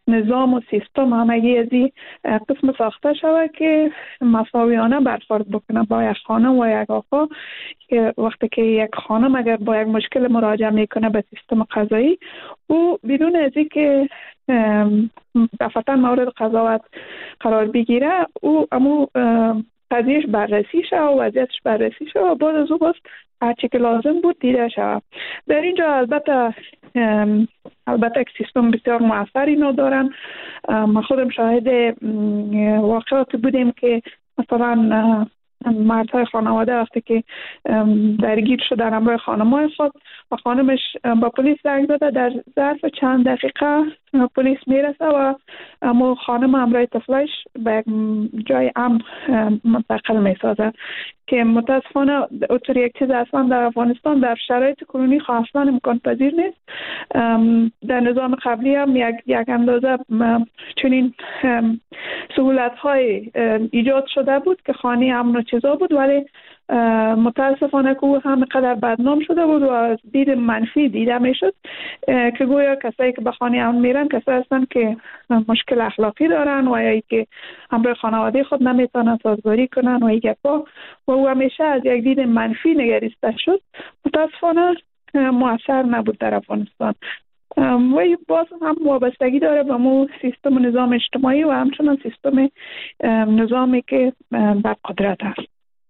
نظام و سیستم همگی از این قسم ساخته شود که مساویانه برخورد بکنه با یک خانم و یک آقا، که وقتی که یک خانم اگر با یک مشکل مراجعه میکنه به سیستم قضایی، او بدون از اینکه دفعتا مورد قضاوت قرار بگیره، او امو قضیهش بررسی شد و وضعیتش بررسی شد و بعد از او باز هرچی که لازم بود دیده شد. در اینجا البته البته یک سیستم بسیار موثر اینو دارن. ما خودم شاهد واقعاتی بودیم که مثلا مردهای خانواده وقتی که درگیر شدن همراه خانمای خود و خانمش با پلیس زنگ زده، در ظرف چند دقیقه پلیس میرسه و اما خانم همراه طفلش به جای امن منتقل میسازه، که متاسفانه اونطور یک چیز اصلا در افغانستان در شرایط کنونی خب اصلا امکان پذیر نیست. در نظام قبلی هم یک, یک اندازه چنین سهولت های ایجاد شده بود که خانه امن و چیزا بود، ولی متاسفانه که او همینقدر بدنام شده بود و از دید منفی دیده میشد که گویا کسایی که به خانه امن میرن کسایی هستن که مشکل اخلاقی دارن و یا که همراه خانواده خود نمیتونن سازگاری کنن و یک پا و او همیشه از یک دید منفی نگریسته شد. متاسفانه مؤثر نبود در افغانستان و باز هم وابستگی داره به مو سیستم نظام اجتماعی و همچنان سیستم نظامی که بر قدرت هست.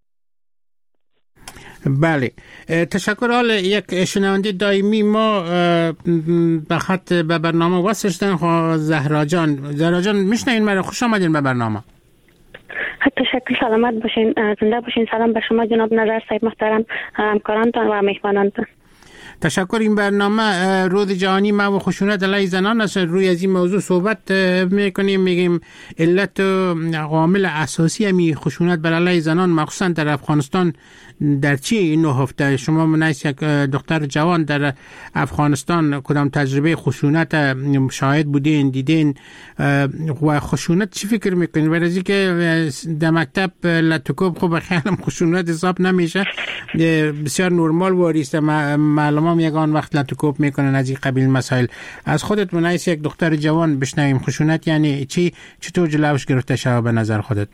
بله، تشکر. حال یک شنونده دائمی ما به خط به برنامه وصل شدن، زهرا جان. زهرا جان میشنوین مرا؟ خوش آمدین به برنامه. تشکر، سلامت باشین، زنده باشین. سلام به شما جناب نظر صاحب محترم، همکارانتان و مهمانانتان. تشکر. این برنامه روز جهانی مرد و خشونت علیه زنان است. روی از این موضوع صحبت میکنیم، میگیم علت و عامل اساسی همی خشونت بر علیه زنان مخصوصا در افغانستان در چی این نهفته؟ شما منیس یک دختر جوان در افغانستان کدام تجربه خشونت شاهد بودین، دیدین و خشونت چی فکر میکنین؟ برای از که در مکتب لطکوب خوب خیالم خشونت حساب نمیشه، بسیار نرمال واریسته، معلومام یگان وقت لطکوب میکنن از این قبیل مسائل. از خودت منیس یک دختر جوان بشنویم خشونت یعنی چی، چطور جلوش گرفته شود به نظر خودت؟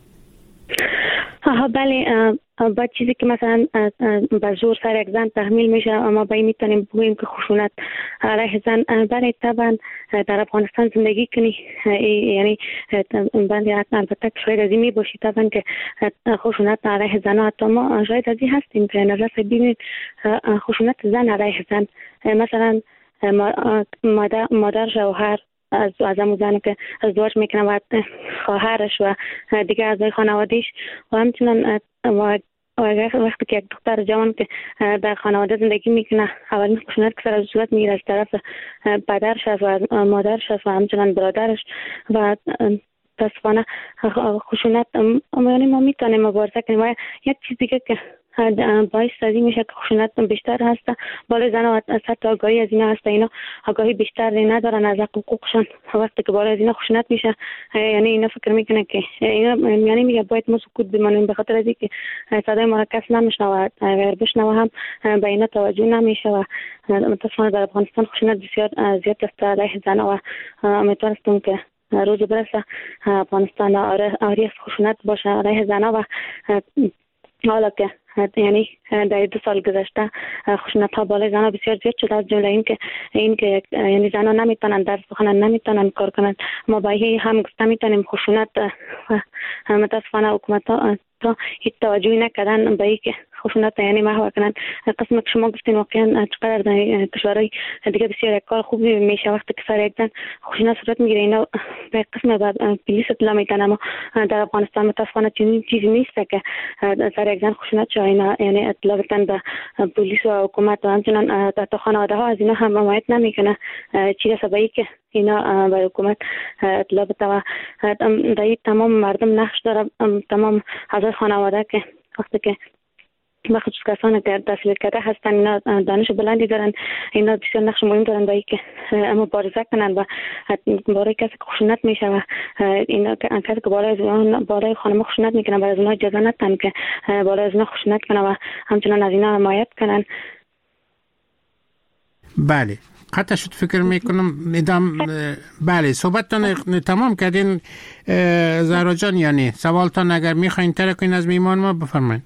ها بله، با چیزی که مثلا به زور سر یک زن تحمیل میشه اما با این میتونیم بگوییم که خشونت علیه زن. برای طبعا در افغانستان زندگی کنی یعنی بندی البته شاید از این می باشی طبعا که خشونت علیه زن حتی ما شاید از این هستیم که نظر ببینید خشونت زن علیه زن، مثلا مادر, مادر شوهر از از همون زنی که ازدواج میکنه و خواهرش و دیگه اعضای خانوادهش و همچنان وقتی که یک دختر جوان که در خانواده زندگی میکنه اولین خشونت که سر صورت میگیره از طرف پدرش و مادرش و همچنان برادرش و متاسفانه خشونت یعنی ما میتونیم مبارزه کنیم. و یک چیز دیگه که باعث سازی میشه که خشونت بیشتر هست بالای زن و حتی آگاهی از اینا هست، اینا آگاهی بیشتر ندارن از حقوقشان. وقتی که بالای از اینا خشونت میشه یعنی اینا فکر میکنه که اینا یعنی میگه باید ما سکوت بمانیم به خاطر از اینکه صدای ما کس نمیشنوه اگر بشنوه هم به اینا توجه نمیشه و متاسفانه در افغانستان خشونت بسیار زیاد است علیه زن و امیدوارم که روز برسه افغانستان آری از خشونت باشه علیه زن و حالا که یعنی در دو سال گذشته خشونت ها بالای زنها بسیار زیاد شده، از جمله این که این که یعنی زنها نمیتونن درس بخونن، نمیتونن کار کنن. ما با این هم گفته میتونیم خشونت متاسفانه حکومت ها تا هیچ توجهی نکردن به این که خشونت یعنی محو کنن. قسم که شما گفتین واقعا چقدر در کشورهای دیگه بسیار یک کار خوبی میشه وقتی که سر یک زن خشونت صورت میگیره اینا به قسم بعد پلیس اطلاع میدن، اما در افغانستان متاسفانه چنین چیزی نیست که سر یک زن خشونت شه اینا یعنی اطلاع بدن به پلیس و حکومت و همچنان تا خانواده ها از اینا هم حمایت نمیکنه. چی رسه به که اینا به حکومت اطلاع بده و در تمام مردم نقش داره، تمام اعضای خانواده که وقتی که بخصوص کسانی که تحصیل کرده هستن اینا دانش بلندی دارن، اینا بسیار نقش مهم دارن برای که مبارزه کنن و برای کسی که خشونت میشه و اینا کسی که بالای بالای خانم خشونت میکنن برای از اونها اجازه ندن که بالای از اونها خشونت کنن و همچنان از اینا حمایت کنن. بله، قطع شد فکر میکنم ادام. بله صحبتتان تمام کردین زهرا جان، یعنی سوالتان اگر میخواین ترک از میمان ما بفرمایید.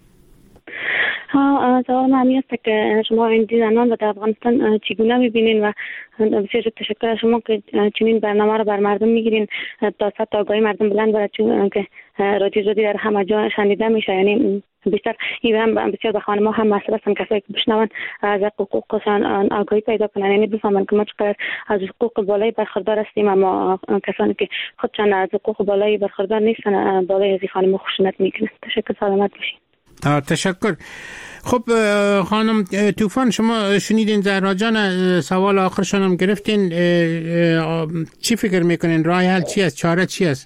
ها سوال من است که شما این زنان و در افغانستان چگونه میبینین و بسیار تشکر از شما که چنین برنامه رو بر مردم میگیرین تا سطح آگاهی مردم بلند بره، چون که رادیو زادی در همه جا شنیده میشه. یعنی بیشتر این هم بسیار به خانم‌ها هم مسئله است، کسایی که بشنون از حقوقشان آگاهی پیدا کنن، یعنی بفهمن که ما چقدر از حقوق بالایی برخوردار هستیم، اما کسانی که خودشان از حقوق بالایی برخوردار نیستن بالای از خانم‌ها خشونت میکنن. تشکر، سلامت باشین. تشکر. خب خانم طوفان، شما شنیدین زهرا جان، سوال آخرشان هم گرفتین. چی فکر میکنین؟ راه حل چی است؟ چاره چی است؟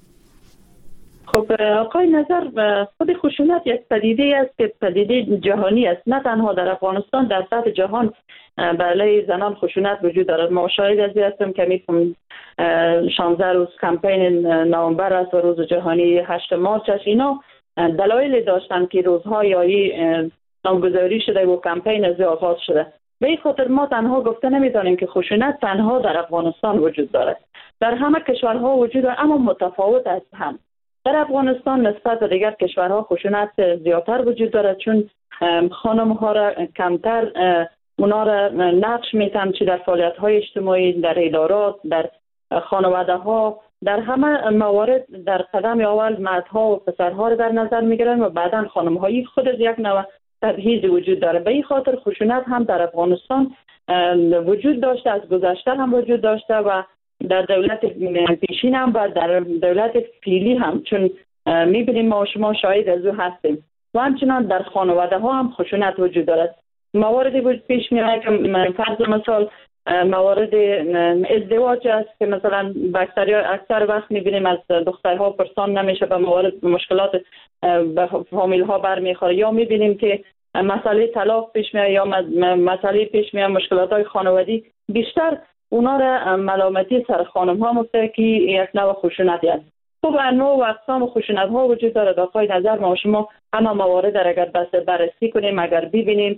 خب آقای نظر، خود خشونت یک پدیده است که پدیده جهانی است، نه تنها در افغانستان، در سطح جهان برای زنان خشونت وجود دارد. ما شاهد از این هستیم که میتونم شانزده روز کمپین نوامبر است و روز جهانی هشت مارچ است. اینا دلایل داشتن که روزهای یایی نامگذاری شده و کمپین از آغاز شده. به این خاطر ما تنها گفته نمیتونیم که خشونت تنها در افغانستان وجود دارد. در همه کشورها وجود دارد، اما متفاوت است هم. در افغانستان نسبت به دیگر کشورها خشونت زیادتر وجود دارد، چون خانم ها را کمتر اونا را نقش میتن، چه در فعالیت های اجتماعی، در ادارات، در خانواده ها، در همه موارد در قدم اول مردها و پسرها را در نظر میگیرن و بعدا خانم هایی خود از یک نوع تبعیض وجود داره. به این خاطر خشونت هم در افغانستان وجود داشته، از گذشته هم وجود داشته و در دولت پیشین هم و در دولت فعلی هم، چون میبینیم ما شما شاهد از او هستیم. و همچنان در خانواده ها هم خشونت وجود دارد. مواردی وجود پیش میاد که فرض مثال موارد ازدواج است که مثلا اکثر اکثر وقت میبینیم از دخترها پرسان نمیشه، به موارد مشکلات به فامیل ها برمیخوره، یا میبینیم که مسئله طلاق پیش میاد یا مسئله پیش میاد مشکلات های خانوادی. بیشتر اونا را ملامتی سر خانم ها مفته که یک نوع خشونتی است. خب انواع و اقسام خشونت ها وجود داره. داخل نظر ما شما همه موارد را اگر بس بررسی کنیم، اگر ببینیم،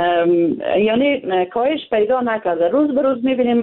یعنی کاهش پیدا نکرده. روز به روز میبینیم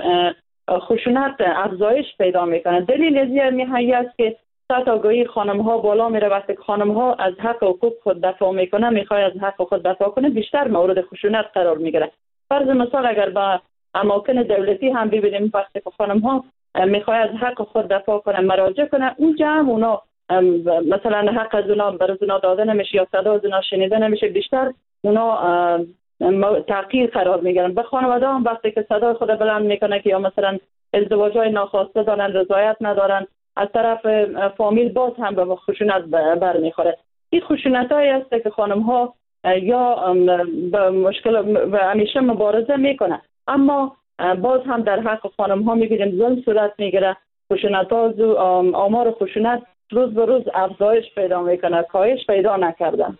خشونت افزایش پیدا میکنه. دلیل از این است که سطح آگاهی خانم ها بالا میره. وقتی خانم ها از حق حقوق خود دفاع میکنه، میخواد از حق خود دفاع کنه، بیشتر مورد خشونت قرار میگیره. فرض مثال اگر با اماکن دولتی هم ببینیم، وقتی که خانم ها میخواد از حق خود دفاع کنه، مراجعه کنه، اونجا هم اونا مثلا حق از اونا برای اونا داده نمیشه یا صدا از اونا شنیده نمیشه، بیشتر اونا تحقیر قرار میگیرن. به خانواده هم وقتی که صدای خود بلند میکنه که یا مثلا ازدواج‌های ناخواسته دارن، رضایت ندارن، از طرف فامیل باز هم به خشونت برمیخوره. این خشونتایی است که خانم ها یا به مشکل و همیشه مبارزه میکنه، اما باز هم در حق خانم ها میبینیم ظلم صورت میگیره. خشونت ها و آمار خشونت روز به روز افزایش پیدا میکنه، کاهش پیدا نکردن.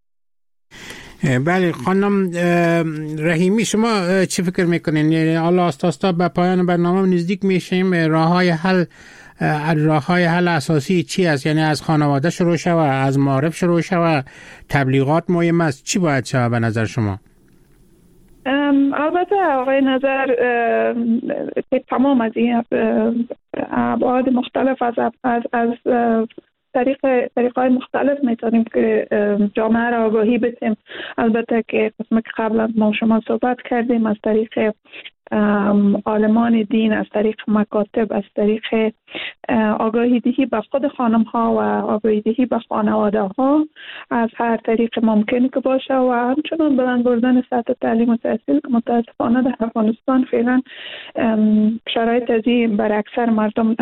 بله خانم رحیمی، شما چی فکر میکنین؟ یعنی الله آستا به پایان برنامه نزدیک میشیم. راه های حل راه های حل اساسی چی است؟ یعنی از خانواده شروع شوه، از معارف شروع شوه، تبلیغات مهم است، چی باید شوه به نظر شما؟ البته آقای نظر تمام از این ابعاد مختلف از از از طریق طریقای مختلف میتونیم که جامعه را آگاهی بدیم. البته که قسمت که قبلا ما شما صحبت کردیم، از طریق عالمان دین، از طریق مکاتب، از طریق آگاهی دهی به خود خانم ها و آگاهی دهی به خانواده ها، از هر طریق ممکن که باشه، و همچنان بلند بردن سطح تعلیم و تحصیل که متاسفانه در افغانستان فعلا شرایط از این بر اکثر مردم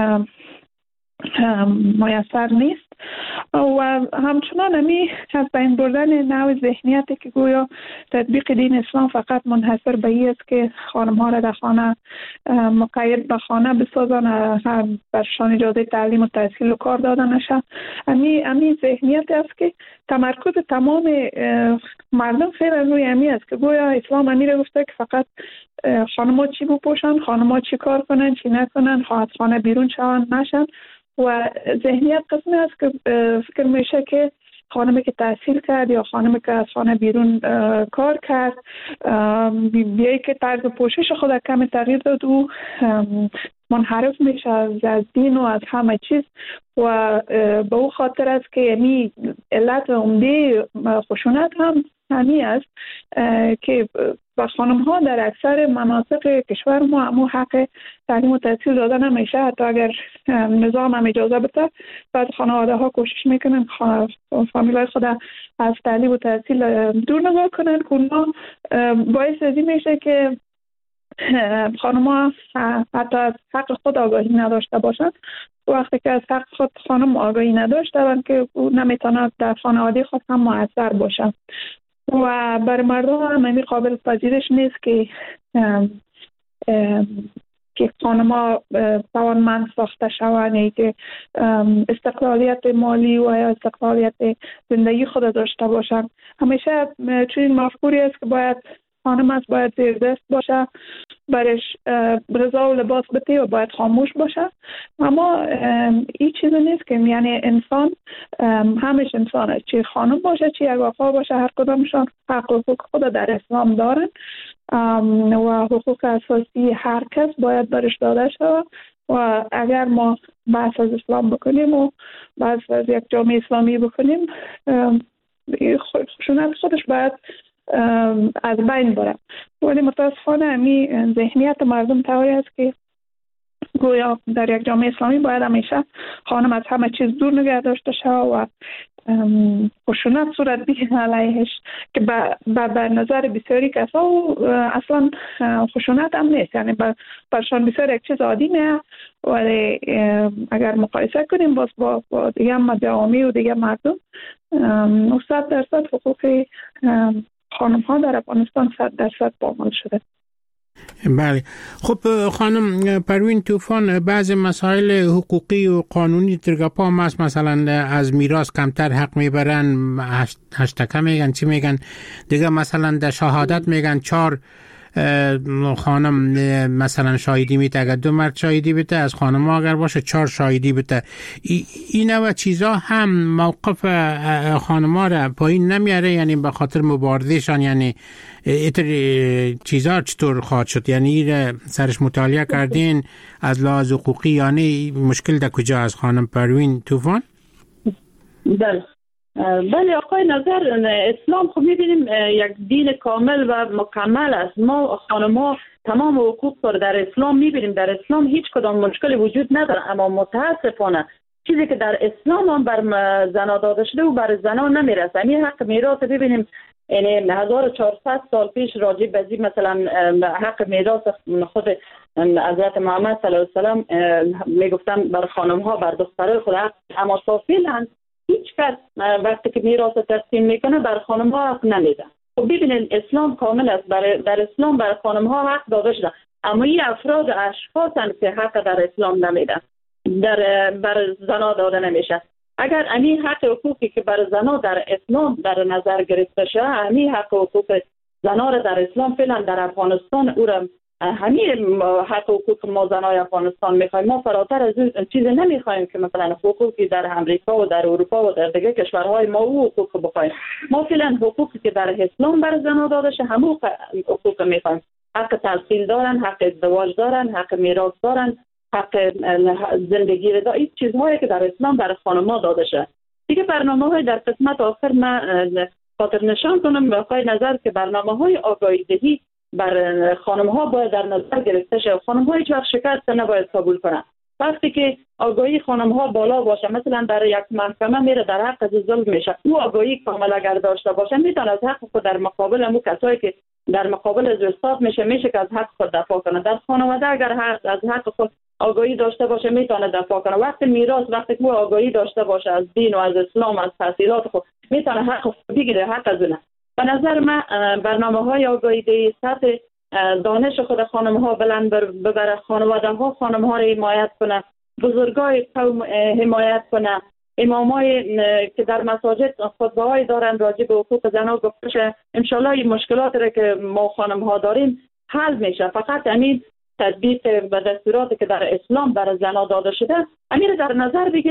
میسر نیست. و همچنان همی از بین بردن نوع ذهنیتی که گویا تطبیق دین اسلام فقط منحصر به این است که خانم ها را در خانه مقید به خانه بسازن، برشان اجازه تعلیم و تحصیل و کار داده نشه. همی همی ذهنیت است که تمرکز تمام مردم فعلا روی همی است که گویا اسلام همی را گفته که فقط خانم ها چی بپوشن، خانم ها چی کار کنن، چی نکنن، از خانه بیرون شون نشن. و ذهنیت قسمی است که فکر میشه که خانمی که تحصیل کرد یا خانمی که از خانه بیرون کار کرد بیایی که طرز پوشش خود کمی تغییر داد و منحرف میشه از دین و از همه چیز و به او خاطر است که یعنی علت عمده خشونت هم همی است که و خانم ها در اکثر مناطق کشور ما همو حق تعلیم و تحصیل دادن نمیشه. حتی اگر نظام هم اجازه بده بعد خانواده ها کوشش میکنن فامیلای خود از تعلیم و تحصیل دور نگاه کنن که اونا باعث ازی میشه که خانم ها حتی از حق خود آگاهی نداشته باشند. وقتی که از حق خود خانم آگاهی نداشته باشند که نمیتونه در خانواده خود هم مؤثر باشه و بر مردم هم همی قابل پذیرش نیست که ام ام که خانم‌ها توانمند ساخته شوند، که استقلالیت مالی و یا استقلالیت زندگی خود داشته باشند. همیشه چنین مفکوری است که باید خانم است باید زیر دست باشه، برش رضا و لباس بده و باید خاموش باشه. اما این چیز نیست که یعنی انسان همش انسان است، چه خانم باشه چه یک آقا باشه، هر کدامشان حق و حقوق خود در اسلام دارن و حقوق اساسی هر کس باید برش داده شود. و اگر ما بحث از اسلام بکنیم و بحث از یک جامعه اسلامی بکنیم، خشونت خودش باید از بین بره. ولی متاسفانه همین ذهنیت مردم طوری است که گویا در یک جامعه اسلامی باید همیشه خانم از همه چیز دور نگه داشته شود و خشونت صورت بگیره علیهش که به نظر بسیاری کسا و اصلا خشونت هم نیست، یعنی برشان بسیار یک چیز عادی نه. ولی اگر مقایسه کنیم باز با, با دیگه جوامع و دیگه مردم صد درصد حقوق خانم ها در افغانستان صد درصد پامال شده. بله. خب خانم پروین طوفان، بعض مسائل حقوقی و قانونی ترگپا هم هست، مثلا از میراث کمتر حق میبرن، هشتکه میگن، چی میگن دیگه، مثلا در شهادت میگن چهار خانم مثلا شاهدی میده، اگر دو مرد شاهدی بده، از خانم ها اگر باشه چهار شاهدی بده. این و چیزا هم موقف خانم ها را پایین نمیاره، یعنی به خاطر مبارزهشان، یعنی ایتر چیزا چطور خواهد شد؟ یعنی سرش مطالعه کردین از لحاظ حقوقی، یعنی مشکل در کجا از خانم پروین طوفان؟ بله بله آقای نظر، اسلام خب میبینیم یک دین کامل و مکمل است. ما خانم‌ها تمام حقوق رو در اسلام میبینیم. در اسلام هیچ کدام مشکلی وجود نداره، اما متاسفانه چیزی که در اسلام هم بر زنا داده شده و بر زنا نمیرسه. این حق میراث ببینیم، یعنی هزار و چهارصد سال پیش راجع به ذی مثلا حق میراث خود حضرت محمد صلی الله علیه و سلم میگفتن بر خانم‌ها بر دخترای خود حق، اما صافی‌اند هیچ کس وقتی که میراث تقسیم میکنه بر خانم ها حق نمیده. خب ببینید اسلام کامل است، برای در اسلام بر خانم ها حق داده شده، اما این افراد اشخاص هستند که حق در اسلام نمیده، در بر زنا داده نمیشه. اگر همین حق حقوقی که بر زنا در اسلام در نظر گرفته شده، همین حق حقوق زنا را در اسلام فعلا در افغانستان او را همین حق حقوق ما زنای افغانستان میخوایم. ما فراتر از این چیزی نمیخوایم که مثلا حقوقی در امریکا و در اروپا و در دیگه کشورهای ما او حقوق بخوایم. ما فعلا حقوقی که در اسلام بر زنا داده شه همون حقوق میخوایم. حق تحصیل دارن، حق ازدواج دارن، حق میراث دارن، حق زندگی را دارن. این چیزهایی که در اسلام بر خانم‌ها داده شه. دیگه برنامه‌های در قسمت آخر من خاطر نشان کنم به آقای نظر که برنامه‌های آگاهی دهی بر خانم ها باید در نظر گرفته شه. خانم ها هیچ وقت شکست نباید قبول کنن. وقتی که آگاهی خانم ها بالا باشه، مثلا در یک محکمه میره در حق از ظلم میشه، او آگاهی کامل اگر داشته باشه میتونه از حق خود در مقابل امو کسایی که در مقابل از استاد میشه میشه که از حق خود دفاع کنه. در خانواده اگر حق از حق خود آگاهی داشته باشه میتونه دفاع کنه. وقتی میراث وقتی که آگاهی داشته باشه از دین و از اسلام از تاثیرات خود میتونه حق خود بگیره، حق از اونه. به نظر من برنامه های آگاهی دهی سطح دانش خود خانم ها بلند ببره، خانواده ها خانم ها را حمایت کنه، بزرگای قوم حمایت کنه، امامای که در مساجد خطبه های دارن راجع به حقوق زنها گفته شه. انشالله این مشکلات را که ما خانم ها داریم حل میشه. فقط همین تطبیق و دستوراتی که در اسلام برای زنها داده شده همین در نظر بگیره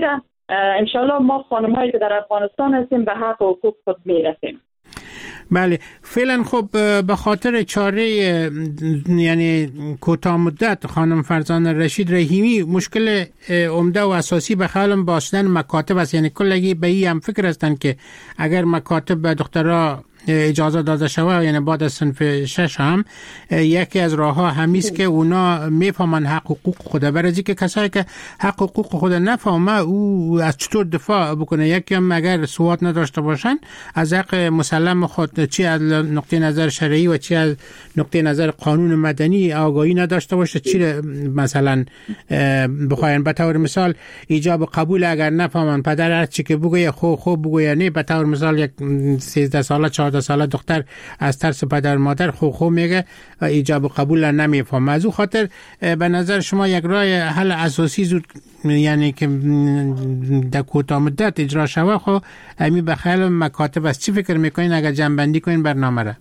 انشالله ما خانم‌هایی که در افغانستان هستیم به حق و حقوق خود میرسیم. بله فعلا خب به خاطر چاره یعنی کوتاه مدت خانم فرزانه رشید رحیمی مشکل عمده و اساسی به خیال باشدن مکاتب است. یعنی کلگی به این هم فکر هستند که اگر مکاتب به دخترها اجازه داده شود، یعنی بعد از صنف شش هم یکی از راه ها همیست که اونا میفهمن حق حقوق خود. برای که کسایی که حق حقوق خود نفهمه او از چطور دفاع بکنه؟ یکی هم اگر سواد نداشته باشن از حق مسلم خود، چی از نقطه نظر شرعی و چی از نقطه نظر قانون مدنی آگاهی نداشته باشه، چی مثلا بخواین به طور مثال ایجاب قبول اگر نفهمن، پدر هر چی که بگویه خو خو بگویه نه، به طور مثال یک سیزده ساله چهارده ساله دختر از ترس پدر مادر خو خو میگه و ایجاب و قبول نمیفهمه. از او خاطر به نظر شما یک راه حل اساسی زود یعنی که در کوتاه مدت اجرا شود خو امی به خیال مکاتب است. چی فکر میکنین اگر جنبندی کنین برنامه را؟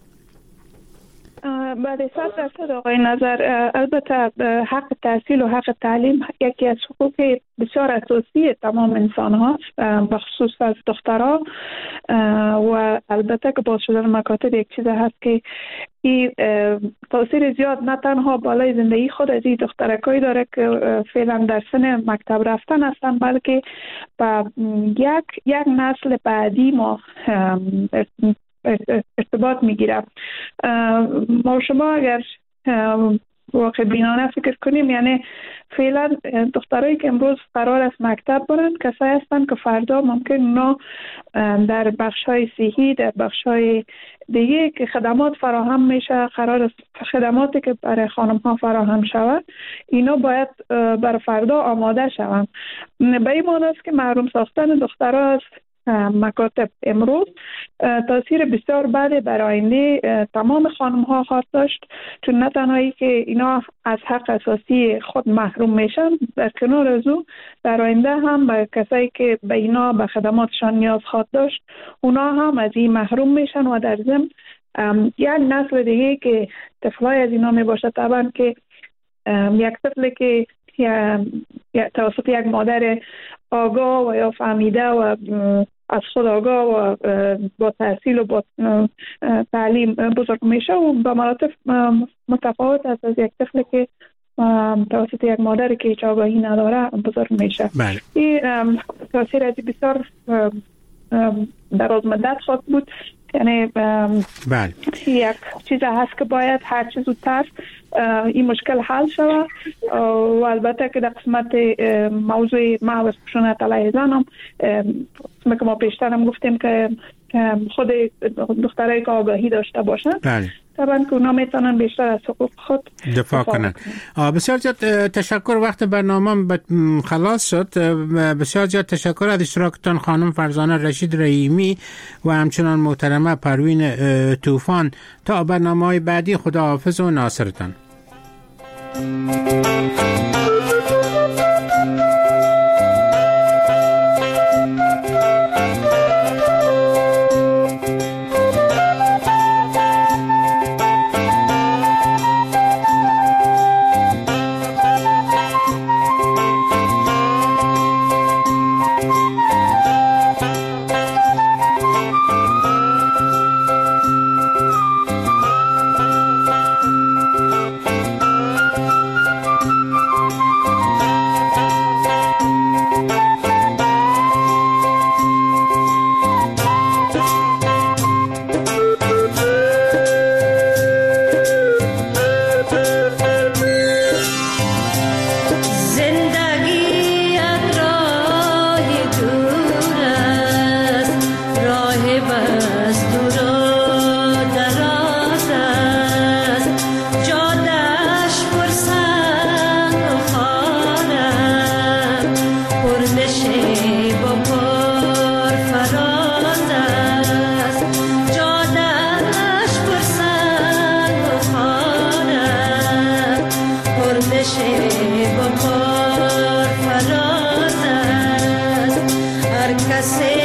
بله صد درصد آقای نظر. البته حق تحصیل و حق تعلیم یکی از حقوق بسیار اساسی تمام انسان هاست، بخصوص از دخترها، و البته که باز شدن مکاتب یک چیز هست که این تاثیر زیاد نه تنها بالای زندگی خود از این دخترکایی داره که فعلا در سن مکتب رفتن هستن، بلکه با یک یک نسل بعدی ما ارتباط میگیره. ما شما اگر واقع بینانه فکر کنیم، یعنی فعلا دخترایی که امروز قرار است مکتب برن کسایی هستن که فردا ممکن اونا در بخش‌های صحی، در بخش‌های دیگه که خدمات فراهم میشه، قرار است خدماتی که برای خانم‌ها فراهم شود اینا باید برای فردا آماده شوند. به این معنی است که محروم ساختن دخترها از مکاتب امروز تاثیر بسیار بده بر آینده تمام خانم ها خواهد داشت، چون نه تنهایی که اینا از حق اساسی خود محروم میشن، در کنار از او در آینده هم به کسایی که به اینا به خدماتشان نیاز خواهد داشت اونا هم از این محروم میشن و در ضمن یک نسل دیگه که طفلای از اینا میباشه طبعا که یک طفل که یا توسط یک مادر آگاه و یا فهمیده و از خود آگاه و با تحصیل و با تعلیم بزرگ میشه و با مراتب متفاوت است از یک طفل که توسط یک مادر که هیچ آگاهی نداره بزرگ میشه. بله. این تاثیر از بسیار دراز مدت خواهد بود. یعنی بله. یک چیز هست که باید هر چیز زودتر این مشکل حل شود و البته که در قسمت موضوع محو خشونت علیه زن هم که ما پیشتر هم گفتیم که خود دخترایی که آگاهی داشته باشن بله. طبعا که اونا میتونن بیشتر از حقوق خود دفاع کنن. بسیار زیاد تشکر، وقت برنامه خلاص شد. بسیار زیاد تشکر از اشتراکتان خانم فرزانه رشید رحیمی و همچنان محترمه پروین طوفان. تا برنامه‌های بعدی خداحافظ و ناصرتان. I say